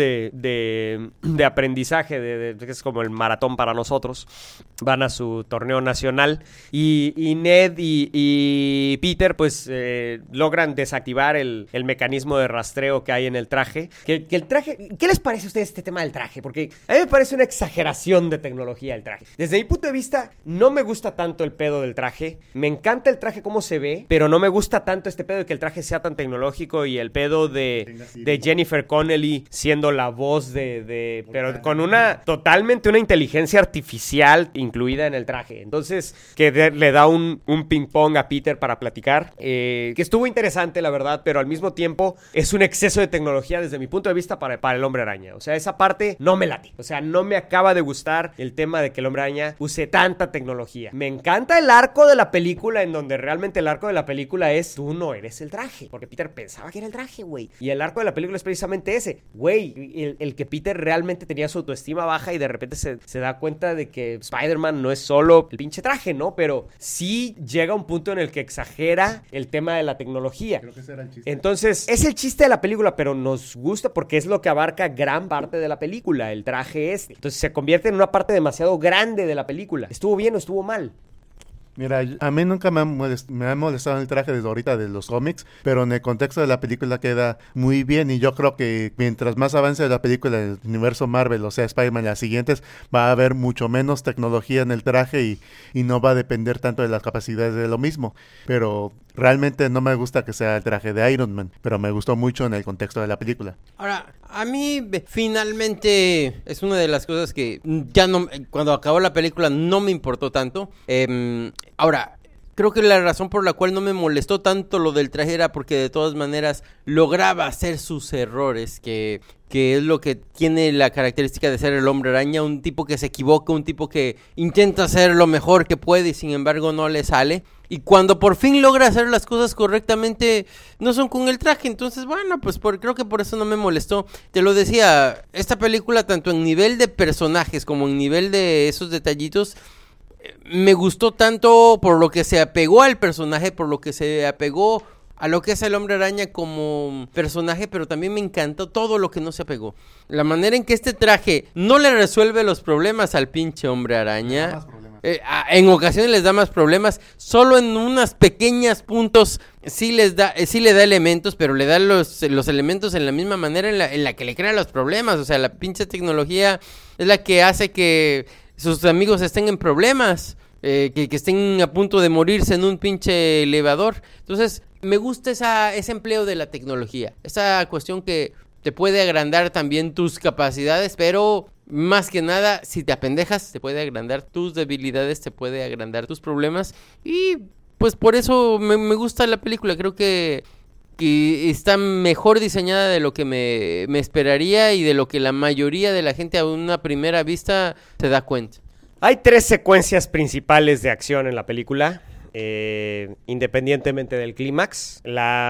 de aprendizaje, que es como el maratón para nosotros. Van a su torneo nacional y Ned y Peter pues logran desactivar el mecanismo de rastreo que hay en el traje. Que el traje, ¿qué les parece a ustedes este tema del traje? Porque a mí me parece una exageración de tecnología el traje. Desde mi punto de vista, no me gusta tanto el pedo del traje. Me encanta el traje cómo se ve, pero no me gusta tanto este pedo de que el traje sea tan tecnológico y el pedo de Jennifer Connelly siendo la voz pero con totalmente una inteligencia artificial incluida en el traje. Entonces, que le da un ping pong a Peter para platicar, que estuvo interesante, la verdad, pero al mismo tiempo es un exceso de tecnología desde mi punto de vista para el Hombre Araña. O sea, esa parte no me late. O sea, no me acaba de gustar el tema de que el Hombre Araña use tanta tecnología. Me encanta el arco de la película, en donde realmente el arco de la película es: tú no eres el traje, porque Peter pensaba que era el traje, güey. Y el arco de la película es precisamente ese, güey, el que Peter realmente tenía su autoestima baja y de repente se da cuenta de que Spider-Man no es solo el pinche traje, ¿no? Pero sí llega a un punto en el que exagera el tema de la tecnología. Creo que ese era el chiste. Entonces, es el chiste de la película, pero nos gusta porque es lo que abarca gran parte de la película, el traje este. Entonces se convierte en una parte demasiado grande de la película. ¿Estuvo bien o estuvo mal? Mira, a mí nunca me ha molestado el traje desde ahorita de los cómics, pero en el contexto de la película queda muy bien y yo creo que mientras más avance la película del universo Marvel, o sea, Spider-Man, las siguientes, va a haber mucho menos tecnología en el traje y no va a depender tanto de las capacidades de lo mismo. Pero realmente no me gusta que sea el traje de Iron Man, pero me gustó mucho en el contexto de la película. Ahora, a mí finalmente es una de las cosas que ya no, cuando acabó la película no me importó tanto. Ahora, creo que la razón por la cual no me molestó tanto lo del traje era porque de todas maneras lograba hacer sus errores, que es lo que tiene la característica de ser el Hombre Araña, un tipo que se equivoca, un tipo que intenta hacer lo mejor que puede y sin embargo no le sale. Y cuando por fin logra hacer las cosas correctamente, no son con el traje. Entonces, bueno, pues creo que por eso no me molestó. Te lo decía, esta película, tanto en nivel de personajes como en nivel de esos detallitos, me gustó tanto por lo que se apegó al personaje, por lo que se apegó a lo que es el Hombre Araña como personaje, pero también me encantó todo lo que no se apegó. La manera en que este traje no le resuelve los problemas al pinche Hombre Araña. En ocasiones les da más problemas, solo en unos pequeños puntos sí le da elementos, pero le da los elementos en la misma manera en la que le crea los problemas. O sea, la pinche tecnología es la que hace que sus amigos estén en problemas, que estén a punto de morirse en un pinche elevador. Entonces, me gusta ese empleo de la tecnología, esa cuestión que te puede agrandar también tus capacidades, pero más que nada, si te apendejas, te puede agrandar tus debilidades, te puede agrandar tus problemas. Y pues por eso me gusta la película. Creo que está mejor diseñada de lo que me esperaría y de lo que la mayoría de la gente a una primera vista se da cuenta. Hay 3 secuencias principales de acción en la película. Independientemente del clímax.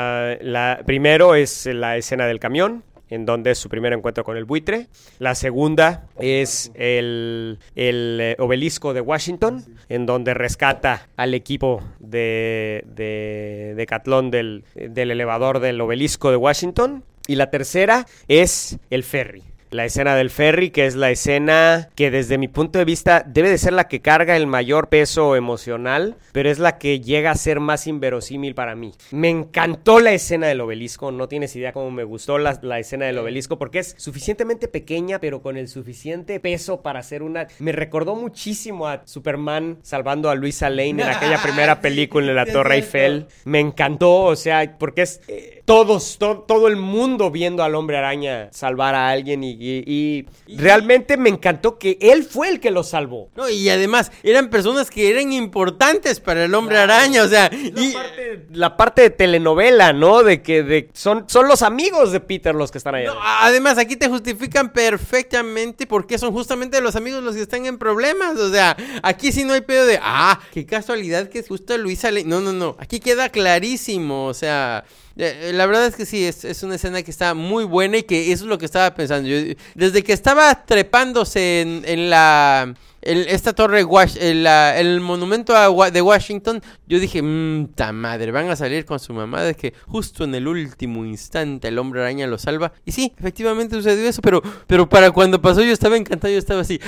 Primero es la escena del camión, en donde es su primer encuentro con el buitre. La segunda es el obelisco de Washington, en donde rescata al equipo de decatlón del elevador del obelisco de Washington. Y la tercera es el ferry. La escena del ferry, que es la escena que desde mi punto de vista debe de ser la que carga el mayor peso emocional, pero es la que llega a ser más inverosímil para mí. Me encantó la escena del obelisco, no tienes idea cómo me gustó la escena del obelisco, porque es suficientemente pequeña, pero con el suficiente peso para hacer una... Me recordó muchísimo a Superman salvando a Luisa Lane en aquella primera película en la Torre Eiffel. Me encantó, o sea, porque es... todo el mundo viendo al Hombre Araña salvar a alguien y realmente me encantó que él fue el que lo salvó. No, y además eran personas que eran importantes para el Hombre Araña, o sea, La parte de telenovela, ¿no? De que son los amigos de Peter los que están allá. no, además aquí te justifican perfectamente porque son justamente los amigos los que están en problemas, o sea, aquí sí no hay pedo de, qué casualidad que es justo Luisa Lane. No, aquí queda clarísimo, o sea, la verdad es que sí, es una escena que está muy buena y que eso es lo que estaba pensando. Yo, desde que estaba trepándose en esta torre, el monumento de Washington, yo dije, ta madre, van a salir con su mamá de que justo en el último instante el Hombre Araña lo salva. Y sí, efectivamente sucedió eso, pero para cuando pasó yo estaba encantado, yo estaba así.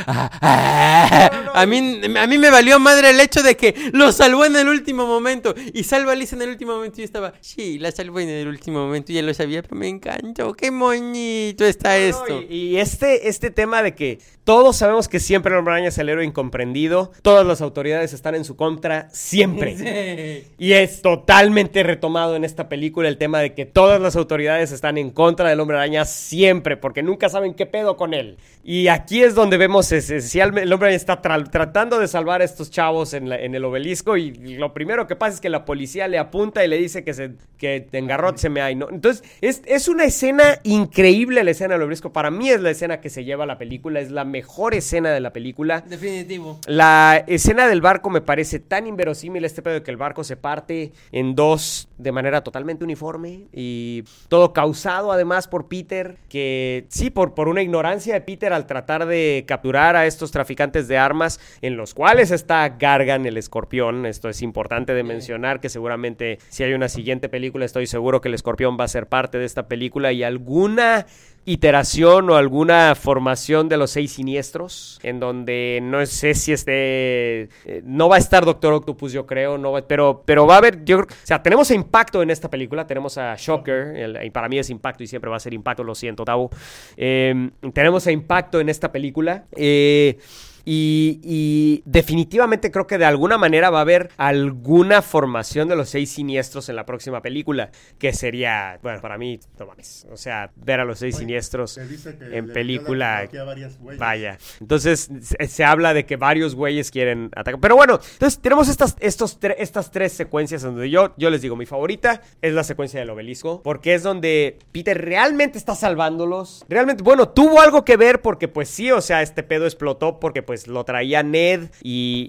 A mí me valió madre el hecho de que lo salvó en el último momento y salva a Lisa en el último momento. Y yo estaba, sí, la salvó en el último momento y ya lo sabía, pero me encantó, qué moñito está esto. Y este tema de que todos sabemos que siempre el Hombre Araña es el héroe incomprendido, todas las autoridades están en su contra siempre. Sí. Y es totalmente retomado en esta película el tema de que todas las autoridades están en contra del Hombre Araña siempre, porque nunca saben qué pedo con él. Y aquí es donde vemos esencialmente el Hombre Araña está tratando de salvar a estos chavos en el obelisco y lo primero que pasa es que la policía le apunta y le dice que engarrótese ahí, ¿no? Entonces es una escena increíble, la escena del obelisco. Para mí es la escena que se lleva a la película, es la mejor escena de la película. Definitivo. La escena del barco me parece tan inverosímil, este pedo de que el barco se parte en dos de manera totalmente uniforme y todo causado además por Peter, que sí, por una ignorancia de Peter al tratar de capturar a estos traficantes de armas, en los cuales está Gargan, el escorpión. Esto es importante de mencionar, que seguramente si hay una siguiente película, estoy seguro que el escorpión va a ser parte de esta película y alguna iteración o alguna formación de los 6 siniestros, en donde no sé si no va a estar Doctor Octopus, yo creo, pero va a haber, o sea, tenemos a Impacto en esta película, tenemos a Shocker, y para mí es Impacto y siempre va a ser Impacto, lo siento, Tavo. Tenemos a Impacto en esta película, y definitivamente creo que de alguna manera va a haber alguna formación de los 6 siniestros en la próxima película, que sería, bueno, para mí, no mames, o sea, ver a los 6 siniestros en película, vaya. Entonces se habla de que varios güeyes quieren atacar, pero bueno, entonces tenemos estas 3 secuencias donde yo les digo, mi favorita es la secuencia del obelisco, porque es donde Peter realmente está salvándolos, realmente, bueno, tuvo algo que ver porque pues sí, o sea, este pedo explotó porque pues lo traía Ned y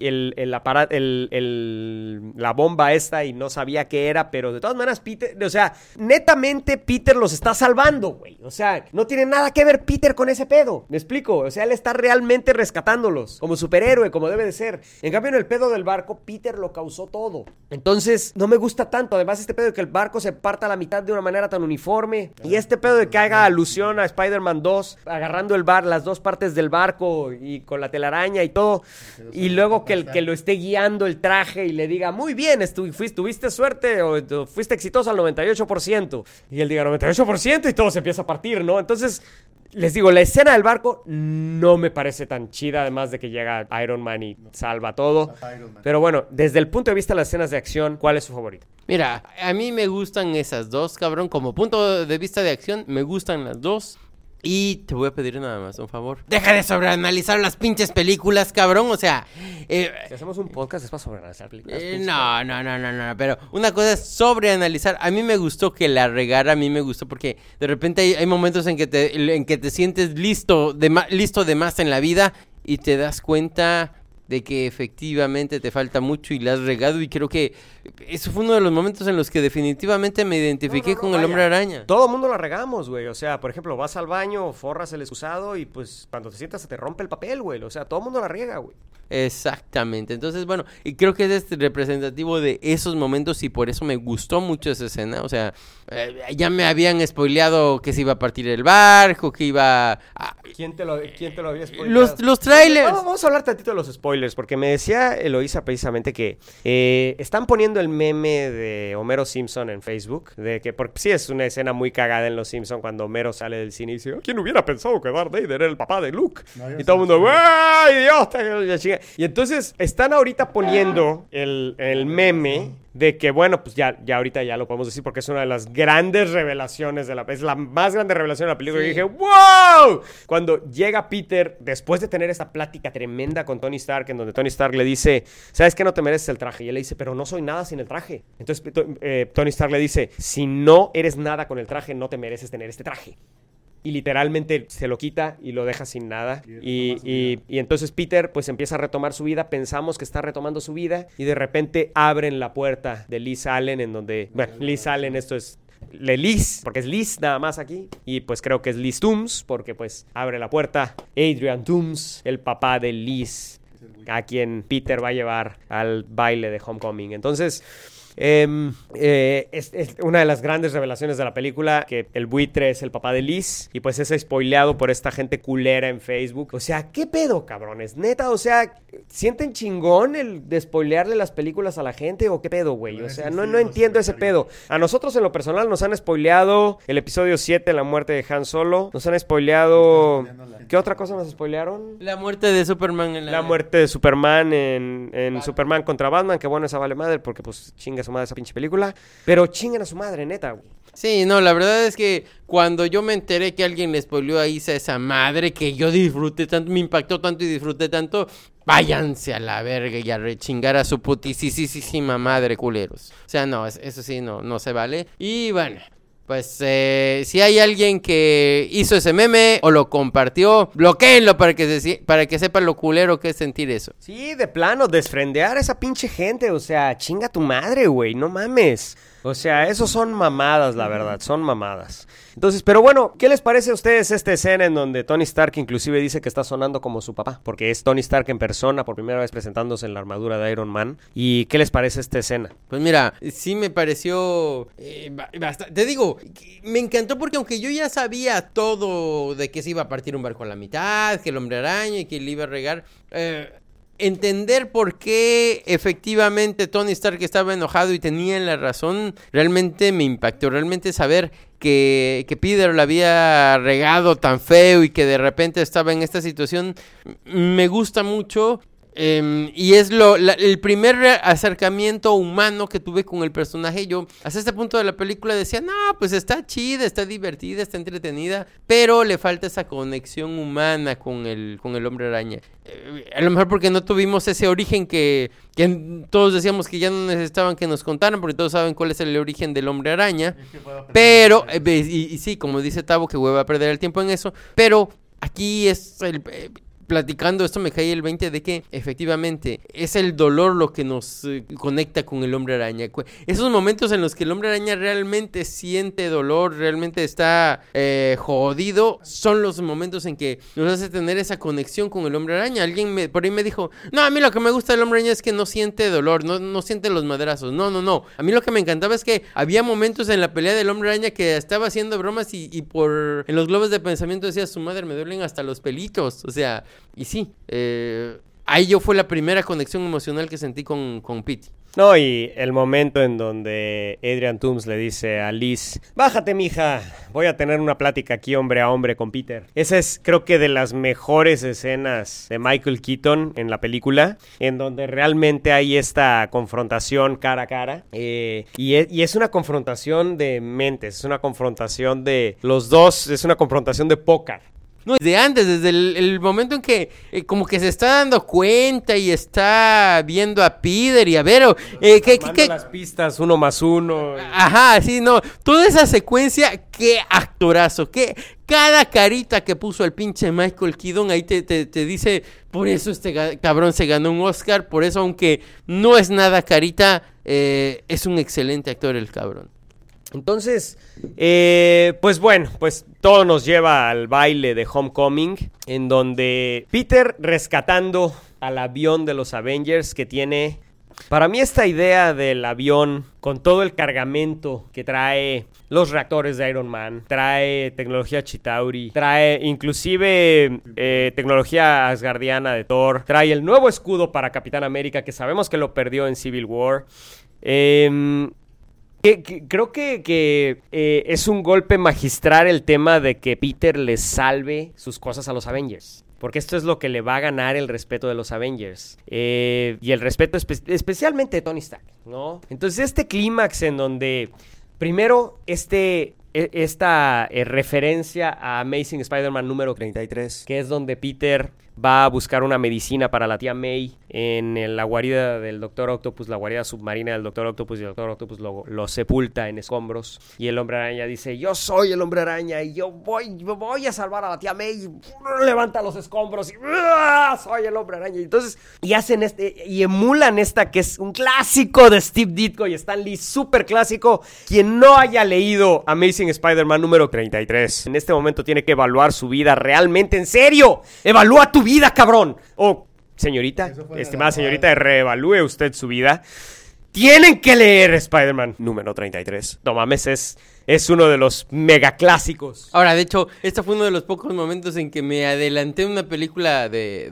la bomba esta y no sabía qué era, pero de todas maneras Peter, o sea, netamente Peter los está salvando, güey. O sea, no tiene nada que ver Peter con ese pedo. ¿Me explico? O sea, él está realmente rescatándolos como superhéroe, como debe de ser. En cambio, en el pedo del barco, Peter lo causó todo. Entonces, no me gusta tanto. Además, este pedo de que el barco se parta a la mitad de una manera tan uniforme y este pedo de que haga alusión a Spider-Man 2 agarrando las dos partes del barco y con la telaraña y todo, y luego que lo esté guiando el traje y le diga, muy bien, tuviste suerte o fuiste exitoso al 98%, y él diga 98% y todo se empieza a partir, ¿no? Entonces, les digo, la escena del barco no me parece tan chida, además de que llega Iron Man y salva todo, pero bueno, desde el punto de vista de las escenas de acción, ¿cuál es su favorita? Mira, a mí me gustan esas dos, cabrón, como punto de vista de acción, me gustan las dos. Y te voy a pedir nada más, un favor. Deja de sobreanalizar las pinches películas, cabrón. O sea... si hacemos un podcast es para sobreanalizar películas. No. Pero una cosa es sobreanalizar. A mí me gustó que la regara. A mí me gustó porque de repente hay momentos en que te sientes listo de más en la vida y te das cuenta de que efectivamente te falta mucho y la has regado, y creo que eso fue uno de los momentos en los que definitivamente me identifiqué con el Hombre Araña. Todo el mundo la regamos, güey, o sea, por ejemplo, vas al baño, forras el excusado y pues cuando te sientas se te rompe el papel, güey, o sea, todo el mundo la riega, güey. Exactamente, entonces bueno, y creo que es representativo de esos momentos y por eso me gustó mucho esa escena, o sea, ya me habían spoileado que se iba a partir el barco, que iba a... ¿Quién te lo había spoileado? Los trailers. Vamos a hablar tantito de los spoilers, porque me decía Eloisa precisamente que están poniendo viendo el meme de Homero Simpson en Facebook, de que, porque sí es una escena muy cagada en Los Simpson cuando Homero sale del cine y dice, ¿quién hubiera pensado que Darth Vader era el papá de Luke? No, Y todo el mundo, ¡ay, Dios! La chinga. Y entonces están ahorita poniendo el meme de que, bueno, pues ya ahorita ya lo podemos decir porque es una de las grandes revelaciones es la más grande revelación de la película. Sí. Y dije, ¡wow! Cuando llega Peter, después de tener esta plática tremenda con Tony Stark, en donde Tony Stark le dice, ¿sabes qué? No te mereces el traje. Y él le dice, pero no soy nada sin el traje. Entonces Tony Stark le dice, si no eres nada con el traje, no te mereces tener este traje. Y literalmente se lo quita y lo deja sin nada. Y entonces Peter pues empieza a retomar su vida. Pensamos que está retomando su vida. Y de repente abren la puerta de Liz Allen en donde... Bueno, Liz Allen, esto es... Liz, porque es Liz nada más aquí. Y pues creo que es Liz Toombs, porque pues abre la puerta Adrian Toombs, el papá de Liz, a quien Peter va a llevar al baile de Homecoming. Entonces... es una de las grandes revelaciones de la película, que el buitre es el papá de Liz y pues es spoileado por esta gente culera en Facebook. O sea, ¿qué pedo, cabrones? Neta, o sea, ¿sienten chingón el de spoilearle las películas a la gente o qué pedo, güey? O sea, no entiendo ese pedo. A nosotros en lo personal nos han spoileado el episodio 7, la muerte de Han Solo. Nos han spoileado... ¿Qué otra cosa nos spoilearon? La muerte de Superman en La muerte de Superman en Superman contra Batman, que bueno, esa vale madre porque pues chinga su madre esa pinche película, pero chinguen a su madre, neta, güey. Sí, no, la verdad es que cuando yo me enteré que alguien le spoileó a Isa esa madre que yo disfruté tanto, me impactó tanto y disfruté tanto, váyanse a la verga y a rechingar a su putisísima madre, culeros. O sea, no, eso sí, no se vale. Y bueno... Pues si hay alguien que hizo ese meme o lo compartió, bloquéenlo para que sepa lo culero que es sentir eso. Sí, de plano, desfrendear a esa pinche gente, o sea, chinga tu madre, güey, no mames. O sea, esos son mamadas, la verdad, son mamadas. Entonces, pero bueno, ¿qué les parece a ustedes esta escena en donde Tony Stark inclusive dice que está sonando como su papá? Porque es Tony Stark en persona, por primera vez presentándose en la armadura de Iron Man. ¿Y qué les parece esta escena? Pues mira, sí me pareció bastante. Te digo, me encantó porque aunque yo ya sabía todo de que se iba a partir un barco a la mitad, que el Hombre Araña y que le iba a regar... entender por qué efectivamente Tony Stark estaba enojado y tenía la razón, realmente me impactó. Realmente saber que Peter la había regado tan feo y que de repente estaba en esta situación, me gusta mucho. Y es el primer acercamiento humano que tuve con el personaje. Yo hasta este punto de la película decía, no, pues está chida, está divertida, está entretenida, pero le falta esa conexión humana con el Hombre Araña. A lo mejor porque no tuvimos ese origen que todos decíamos que ya no necesitaban que nos contaran, porque todos saben cuál es el origen del Hombre Araña. Pero, y sí, como dice Tavo, que hueva a perder el tiempo en eso, pero aquí es platicando esto me cae el 20 de que efectivamente es el dolor lo que nos conecta con el Hombre Araña. Esos momentos en los que el Hombre Araña realmente siente dolor, realmente está jodido, son los momentos en que nos hace tener esa conexión con el Hombre Araña. Alguien por ahí me dijo, no, a mí lo que me gusta del Hombre Araña es que no siente dolor, no siente los madrazos. No. A mí lo que me encantaba es que había momentos en la pelea del Hombre Araña que estaba haciendo bromas y en los globos de pensamiento decía, su madre, me duelen hasta los pelitos. O sea... Y sí, ahí fue la primera conexión emocional que sentí con Pete. No, y el momento en donde Adrian Toombs le dice a Liz, bájate, mija, voy a tener una plática aquí hombre a hombre con Peter. Esa es, creo que, de las mejores escenas de Michael Keaton en la película, en donde realmente hay esta confrontación cara a cara. Y es una confrontación de mentes, es una confrontación de los dos, es una confrontación de póker. No, desde antes, desde el momento en que como que se está dando cuenta y está viendo a Peter y a Vero. Manda las pistas 1 más 1. Ajá, sí, no. Toda esa secuencia, qué actorazo. Cada carita que puso el pinche Michael Keaton ahí te dice, por eso este cabrón se ganó un Oscar. Por eso, aunque no es nada carita, es un excelente actor el cabrón. Entonces, pues bueno, pues todo nos lleva al baile de Homecoming, en donde Peter rescatando al avión de los Avengers que tiene... Para mí esta idea del avión con todo el cargamento que trae los reactores de Iron Man, trae tecnología Chitauri, trae inclusive tecnología asgardiana de Thor, trae el nuevo escudo para Capitán América que sabemos que lo perdió en Civil War. Creo que es un golpe magistral el tema de que Peter le salve sus cosas a los Avengers. Porque esto es lo que le va a ganar el respeto de los Avengers. Y el respeto especialmente de Tony Stark, ¿no? Entonces este clímax en donde primero esta referencia a Amazing Spider-Man número 33, que es donde Peter va a buscar una medicina para la tía May en la guarida del Dr. Octopus, la guarida submarina del Dr. Octopus, y el Dr. Octopus lo sepulta en escombros. Y el Hombre Araña dice, yo soy el Hombre Araña y yo voy a salvar a la tía May. Y levanta los escombros y soy el Hombre Araña. Entonces, y hacen y emulan esta que es un clásico de Steve Ditko y Stan Lee, súper clásico. Quien no haya leído Amazing Spider-Man número 33, en este momento tiene que evaluar su vida realmente, en serio. Evalúa tu vida, cabrón. Señorita, estimada señorita, reevalúe usted su vida. Tienen que leer Spider-Man número 33. No mames, es uno de los mega clásicos. Ahora, de hecho, este fue uno de los pocos momentos en que me adelanté a una película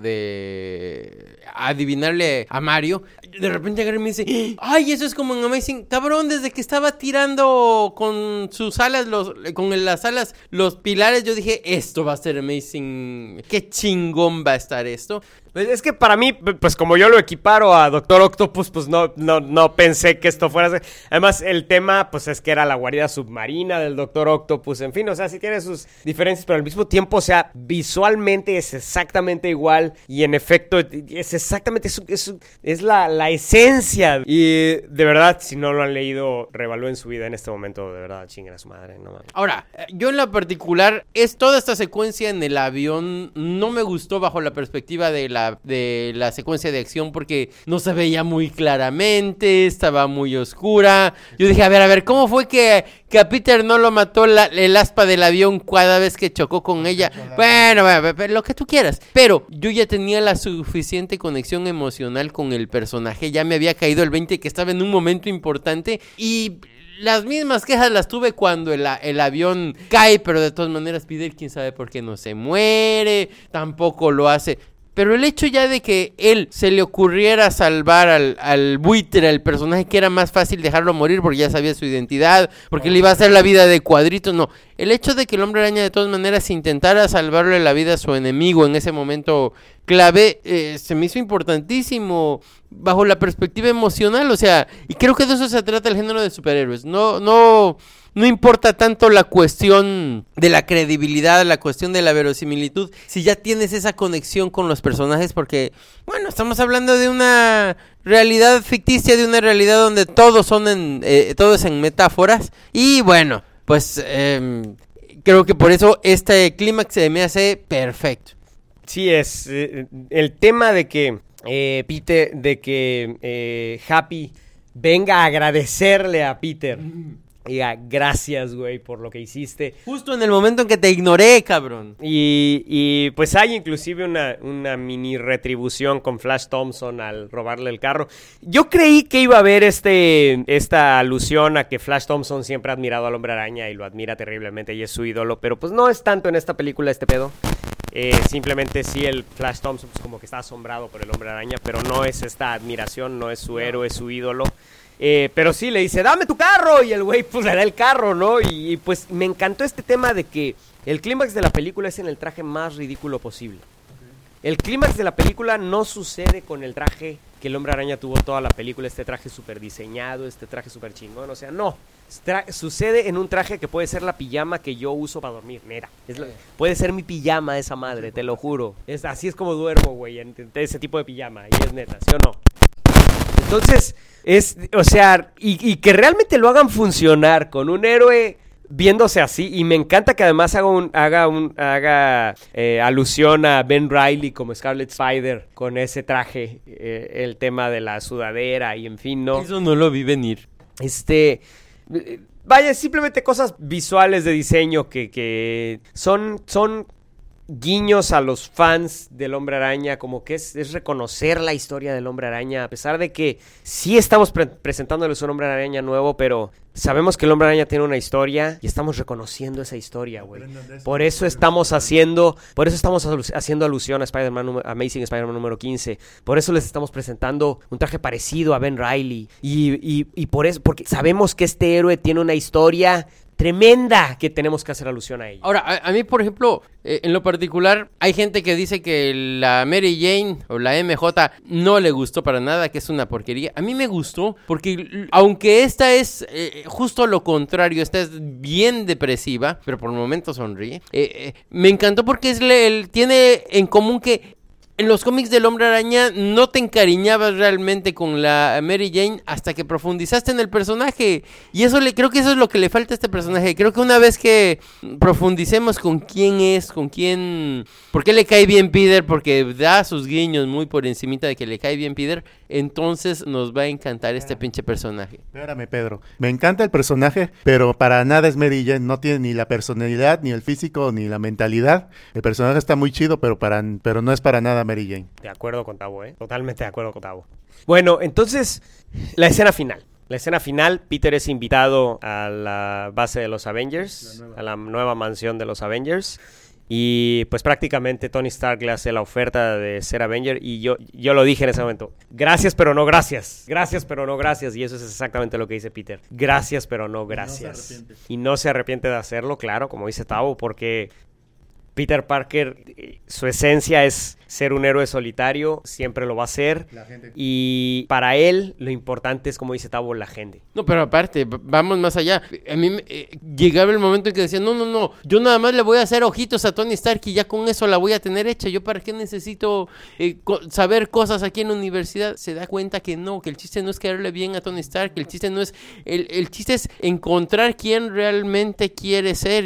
de adivinarle a Mario. De repente agarré y me dice, ay, eso es como en Amazing. Cabrón, desde que estaba tirando con sus alas, las alas, los pilares, yo dije, esto va a ser Amazing. Qué chingón va a estar esto. Pues es que para mí, pues como yo lo equiparo a Doctor Octopus, pues no pensé que esto fuera... Además, el tema, pues es que era la guarida submarina del Doctor Octopus, en fin, o sea, sí tiene sus diferencias, pero al mismo tiempo, o sea, visualmente es exactamente igual y en efecto es exactamente, es la esencia. Y de verdad, si no lo han leído, reevalúen su vida en este momento, de verdad, chinguen a su madre, no mames. Ahora, yo en lo particular, toda esta secuencia en el avión no me gustó bajo la perspectiva de la secuencia de acción porque no se veía muy claramente, estaba muy oscura. Yo dije, a ver, ¿cómo fue que a Peter no lo mató el aspa del avión cada vez que chocó con ella? Bueno, lo que tú quieras. Pero yo ya tenía la suficiente conexión emocional con el personaje, ya me había caído el 20 que estaba en un momento importante y... Las mismas quejas las tuve cuando el avión cae, pero de todas maneras Peter quién sabe por qué no se muere, tampoco lo hace. Pero el hecho ya de que él se le ocurriera salvar al buitre, al personaje que era más fácil dejarlo morir porque ya sabía su identidad, porque le iba a hacer la vida de cuadritos, no. El hecho de que el Hombre Araña de todas maneras intentara salvarle la vida a su enemigo en ese momento clave, se me hizo importantísimo bajo la perspectiva emocional, o sea, y creo que de eso se trata el género de superhéroes. No importa tanto la cuestión de la credibilidad, la cuestión de la verosimilitud, si ya tienes esa conexión con los personajes, porque, bueno, estamos hablando de una realidad ficticia, de una realidad donde todos todo es en metáforas, y bueno, pues creo que por eso este clímax se me hace perfecto. Sí, es el tema de que Happy venga a agradecerle a Peter. Diga, gracias, güey, por lo que hiciste. Justo en el momento en que te ignoré, cabrón. Y pues hay inclusive una mini retribución con Flash Thompson al robarle el carro. Yo creí que iba a haber esta alusión a que Flash Thompson siempre ha admirado al Hombre Araña y lo admira terriblemente y es su ídolo, pero pues no es tanto en esta película este pedo. Simplemente sí el Flash Thompson pues como que está asombrado por el Hombre Araña, pero no es esta admiración, no es su héroe, es su ídolo. Pero sí le dice, dame tu carro, y el güey pues le da el carro, ¿no? Y pues me encantó este tema de que el clímax de la película es en el traje más ridículo posible. El clímax de la película no sucede con el traje que el Hombre Araña tuvo toda la película, este traje súper diseñado, este traje súper chingón, o sea, no. Sucede en un traje que puede ser la pijama que yo uso para dormir, mira. Puede ser mi pijama esa madre, te lo juro. Así es como duermo, güey, en ese tipo de pijama, y es neta, ¿sí o no? Entonces, o sea, y que realmente lo hagan funcionar con un héroe viéndose así, y me encanta que además haga alusión a Ben Reilly como Scarlet Spider con ese traje, el tema de la sudadera y en fin, ¿no? Eso no lo vi venir. Vaya, simplemente cosas visuales de diseño que son guiños a los fans del Hombre Araña, como que es reconocer la historia del Hombre Araña, a pesar de que sí estamos presentándoles un Hombre Araña nuevo, pero sabemos que el Hombre Araña tiene una historia y estamos reconociendo esa historia, güey. Por eso estamos haciendo alusión a Amazing Spider-Man número 15. Por eso les estamos presentando un traje parecido a Ben Reilly. Y por eso, porque sabemos que este héroe tiene una historia tremenda que tenemos que hacer alusión a ella. Ahora, a mí, por ejemplo, en lo particular, hay gente que dice que la Mary Jane o la MJ no le gustó para nada, que es una porquería. A mí me gustó porque, aunque esta es justo lo contrario, esta es bien depresiva, pero por el momento sonríe, me encantó porque tiene en común que en los cómics del Hombre Araña no te encariñabas realmente con la Mary Jane hasta que profundizaste en el personaje. Y creo que eso es lo que le falta a este personaje. Creo que una vez que profundicemos con quién es, por qué le cae bien Peter, porque da sus guiños muy por encimita de que le cae bien Peter, entonces nos va a encantar este pinche personaje. Espérame, Pedro. Me encanta el personaje, pero para nada es Mary Jane. No tiene ni la personalidad, ni el físico, ni la mentalidad. El personaje está muy chido, pero no es para nada Mary Jane. De acuerdo con Tavo, totalmente de acuerdo con Tavo. Bueno, entonces, la escena final. La escena final, Peter es invitado a la base de los Avengers, a la nueva mansión de los Avengers. Y pues prácticamente Tony Stark le hace la oferta de ser Avenger. Y yo lo dije en ese momento. Gracias, pero no gracias. Gracias, pero no gracias. Y eso es exactamente lo que dice Peter. Gracias, pero no gracias. Y no se arrepiente de hacerlo, claro, como dice Tavo, porque Peter Parker, su esencia es ser un héroe solitario, siempre lo va a ser. Y para él, lo importante es, como dice Tavo, la gente. No, pero aparte, vamos más allá. A mí llegaba el momento en que decía, no, yo nada más le voy a hacer ojitos a Tony Stark y ya con eso la voy a tener hecha. ¿Yo para qué necesito saber cosas aquí en la universidad? Se da cuenta que no, que el chiste no es quererle bien a Tony Stark, el chiste no es... El chiste es encontrar quién realmente quiere ser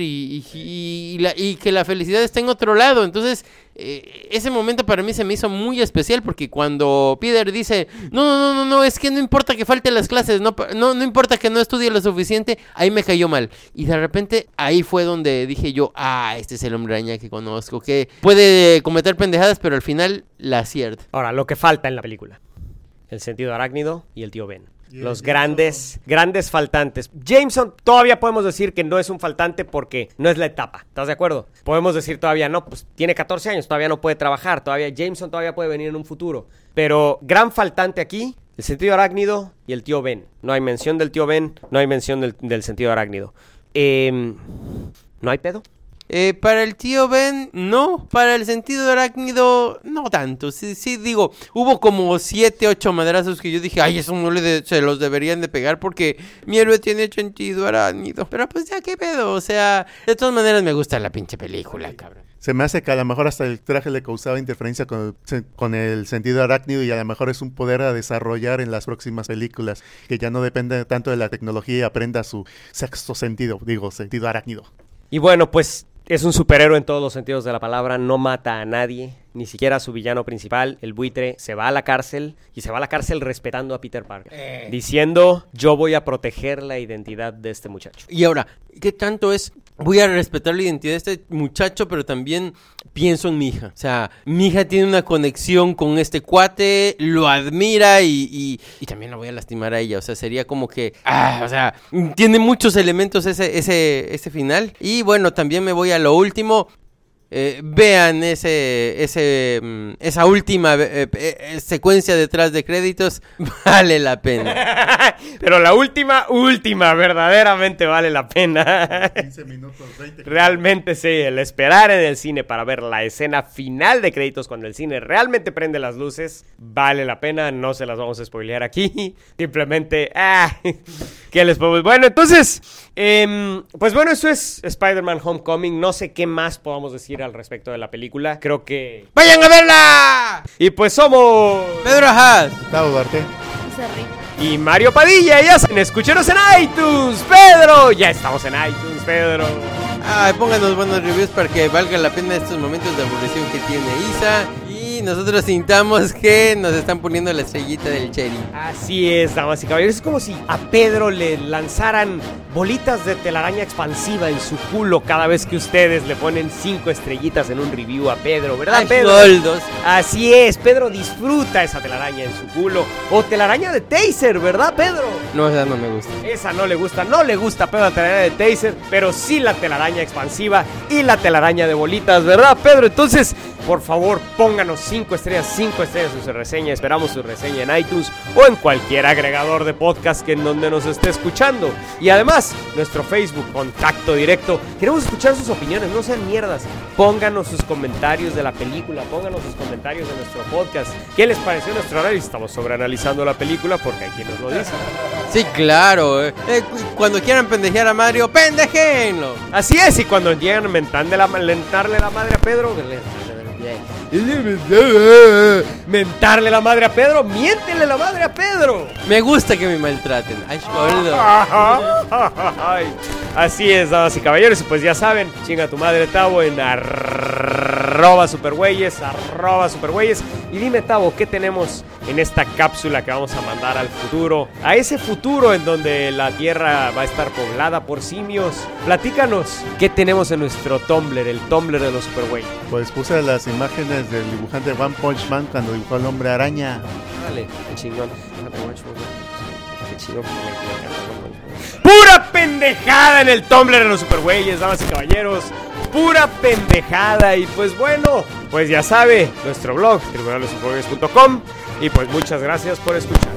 y que la felicidad está en otro lado. Entonces, ese momento para mí se me hizo muy especial porque cuando Peter dice, no, es que no importa que falte las clases, no importa que no estudie lo suficiente, ahí me cayó mal. Y de repente ahí fue donde dije yo, este es el Hombre Araña que conozco, que puede cometer pendejadas, pero al final la acierta. Ahora, lo que falta en la película: el sentido arácnido y el tío Ben. Los grandes faltantes. Jameson todavía podemos decir que no es un faltante porque no es la etapa. ¿Estás de acuerdo? Podemos decir todavía no, pues tiene 14 años, todavía no puede trabajar. Jameson todavía puede venir en un futuro. Pero gran faltante aquí, el sentido arácnido y el tío Ben. No hay mención del tío Ben, no hay mención del sentido arácnido. ¿No hay pedo? Para el tío Ben, no. Para el sentido arácnido, no tanto. Sí, digo, hubo como 7, 8 madrazos que yo dije, eso no se los deberían de pegar porque mi héroe tiene sentido arácnido. Pero pues ya, qué pedo. O sea, de todas maneras me gusta la pinche película, cabrón. Se me hace que a lo mejor hasta el traje le causaba interferencia con el sentido arácnido y a lo mejor es un poder a desarrollar en las próximas películas, que ya no depende tanto de la tecnología y aprenda su sexto sentido, sentido arácnido. Y bueno, pues es un superhéroe en todos los sentidos de la palabra, no mata a nadie, ni siquiera a su villano principal, el buitre, se va a la cárcel, y se va a la cárcel respetando a Peter Parker, diciendo, yo voy a proteger la identidad de este muchacho. Y ahora, ¿qué tanto es? Voy a respetar la identidad de este muchacho, pero también pienso en mi hija. O sea, mi hija tiene una conexión con este cuate, lo admira y también la voy a lastimar a ella. O sea, sería como que... tiene muchos elementos ese final. Y bueno, también me voy a lo último. Vean esa última secuencia detrás de créditos, vale la pena. Pero la última verdaderamente vale la pena. 15 minutos, 20. Realmente sí, el esperar en el cine para ver la escena final de créditos cuando el cine realmente prende las luces, vale la pena, no se las vamos a spoilear aquí. Simplemente, ¿qué les podemos? Bueno, entonces, pues bueno, eso es Spider-Man Homecoming. No sé qué más podamos decir al respecto de la película. Creo que... ¡vayan a verla! Y pues somos... Pedro Haas, Tavo Duarte y Mario Padilla. Ya saben, escúchenos en iTunes, Pedro. Ya estamos en iTunes, Pedro. pónganos buenos reviews para que valga la pena estos momentos de aburrición que tiene Isa. Y nosotros sintamos que nos están poniendo la estrellita del cherry. Así es, damas y caballeros. Es como si a Pedro le lanzaran bolitas de telaraña expansiva en su culo cada vez que ustedes le ponen 5 estrellitas en un review a Pedro, ¿verdad, Ay, Pedro? gordos. Así es, Pedro disfruta esa telaraña en su culo. O telaraña de Taser, ¿verdad, Pedro? No, esa no me gusta. Esa no le gusta a Pedro la telaraña de Taser, pero sí la telaraña expansiva y la telaraña de bolitas, ¿verdad, Pedro? Entonces, por favor, pónganos 5 estrellas en su reseña. Esperamos su reseña en iTunes o en cualquier agregador de podcast que en donde nos esté escuchando. Y además, nuestro Facebook, Contacto Directo. Queremos escuchar sus opiniones, no sean mierdas. Pónganos sus comentarios de la película, pónganos sus comentarios de nuestro podcast. ¿Qué les pareció nuestro análisis? Estamos sobreanalizando la película porque hay quien nos lo dice. Sí, claro. Cuando quieran pendejear a Mario, ¡pendejenlo! Así es, y cuando llegan a mentarle la madre a Pedro, mentarle la madre a Pedro, miéntele la madre a Pedro. Me gusta que me maltraten. Ay, gordo. Ay, así es, damas y caballeros, y pues ya saben, chinga tu madre, Tavo, en @supergüeyes. Y dime, Tavo, ¿qué tenemos en esta cápsula que vamos a mandar al futuro? A ese futuro en donde la Tierra va a estar poblada por simios. Platícanos, ¿qué tenemos en nuestro Tumblr, el Tumblr de los Supergüeyes? Pues puse las imágenes del dibujante One Punch Man cuando dibujó al Hombre Araña. Dale, qué chingón. Qué chingón. Pura pendejada en el Tumblr de los Supergüeyes, damas y caballeros. Pura pendejada. Y pues bueno, pues ya sabe, nuestro blog, tribunaldesupergüeyes.com. Y pues muchas gracias por escuchar.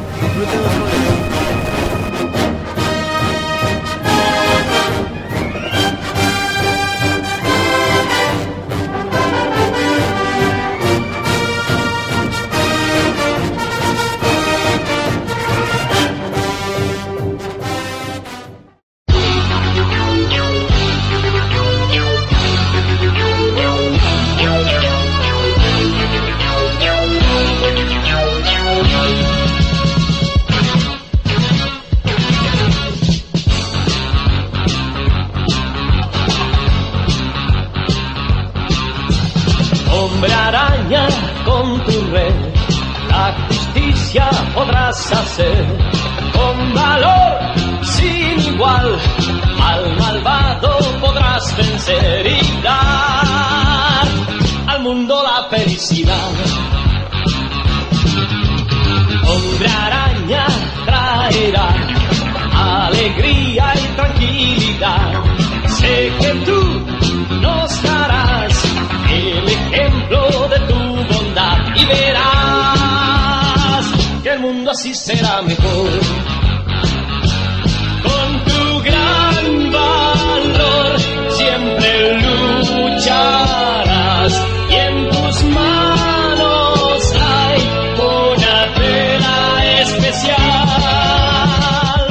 Hombre araña, con tu red, la justicia podrás hacer. Con valor sin igual, al malvado podrás vencer y dar al mundo la felicidad. Hombre araña traerá alegría y tranquilidad. Sé que tú nos darás el ejemplo de tu bondad y verás que el mundo así será mejor. Con tu gran valor siempre lucharás y en tus manos hay una tela especial.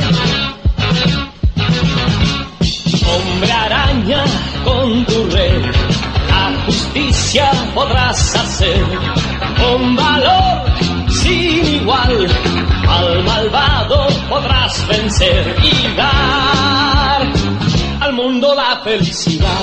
Hombre araña, con tu red justicia podrás hacer. Con valor sin igual, al malvado podrás vencer y dar al mundo la felicidad.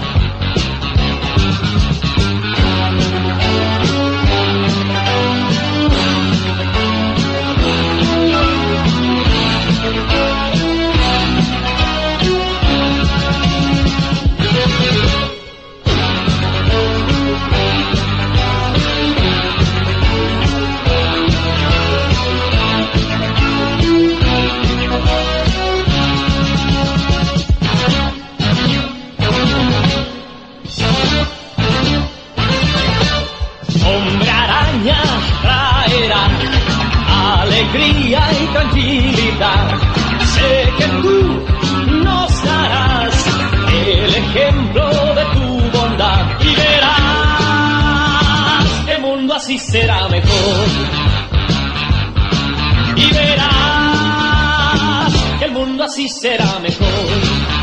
Alegría y tranquilidad. Sé que tú nos darás el ejemplo de tu bondad y verás que el mundo así será mejor. Y verás que el mundo así será mejor.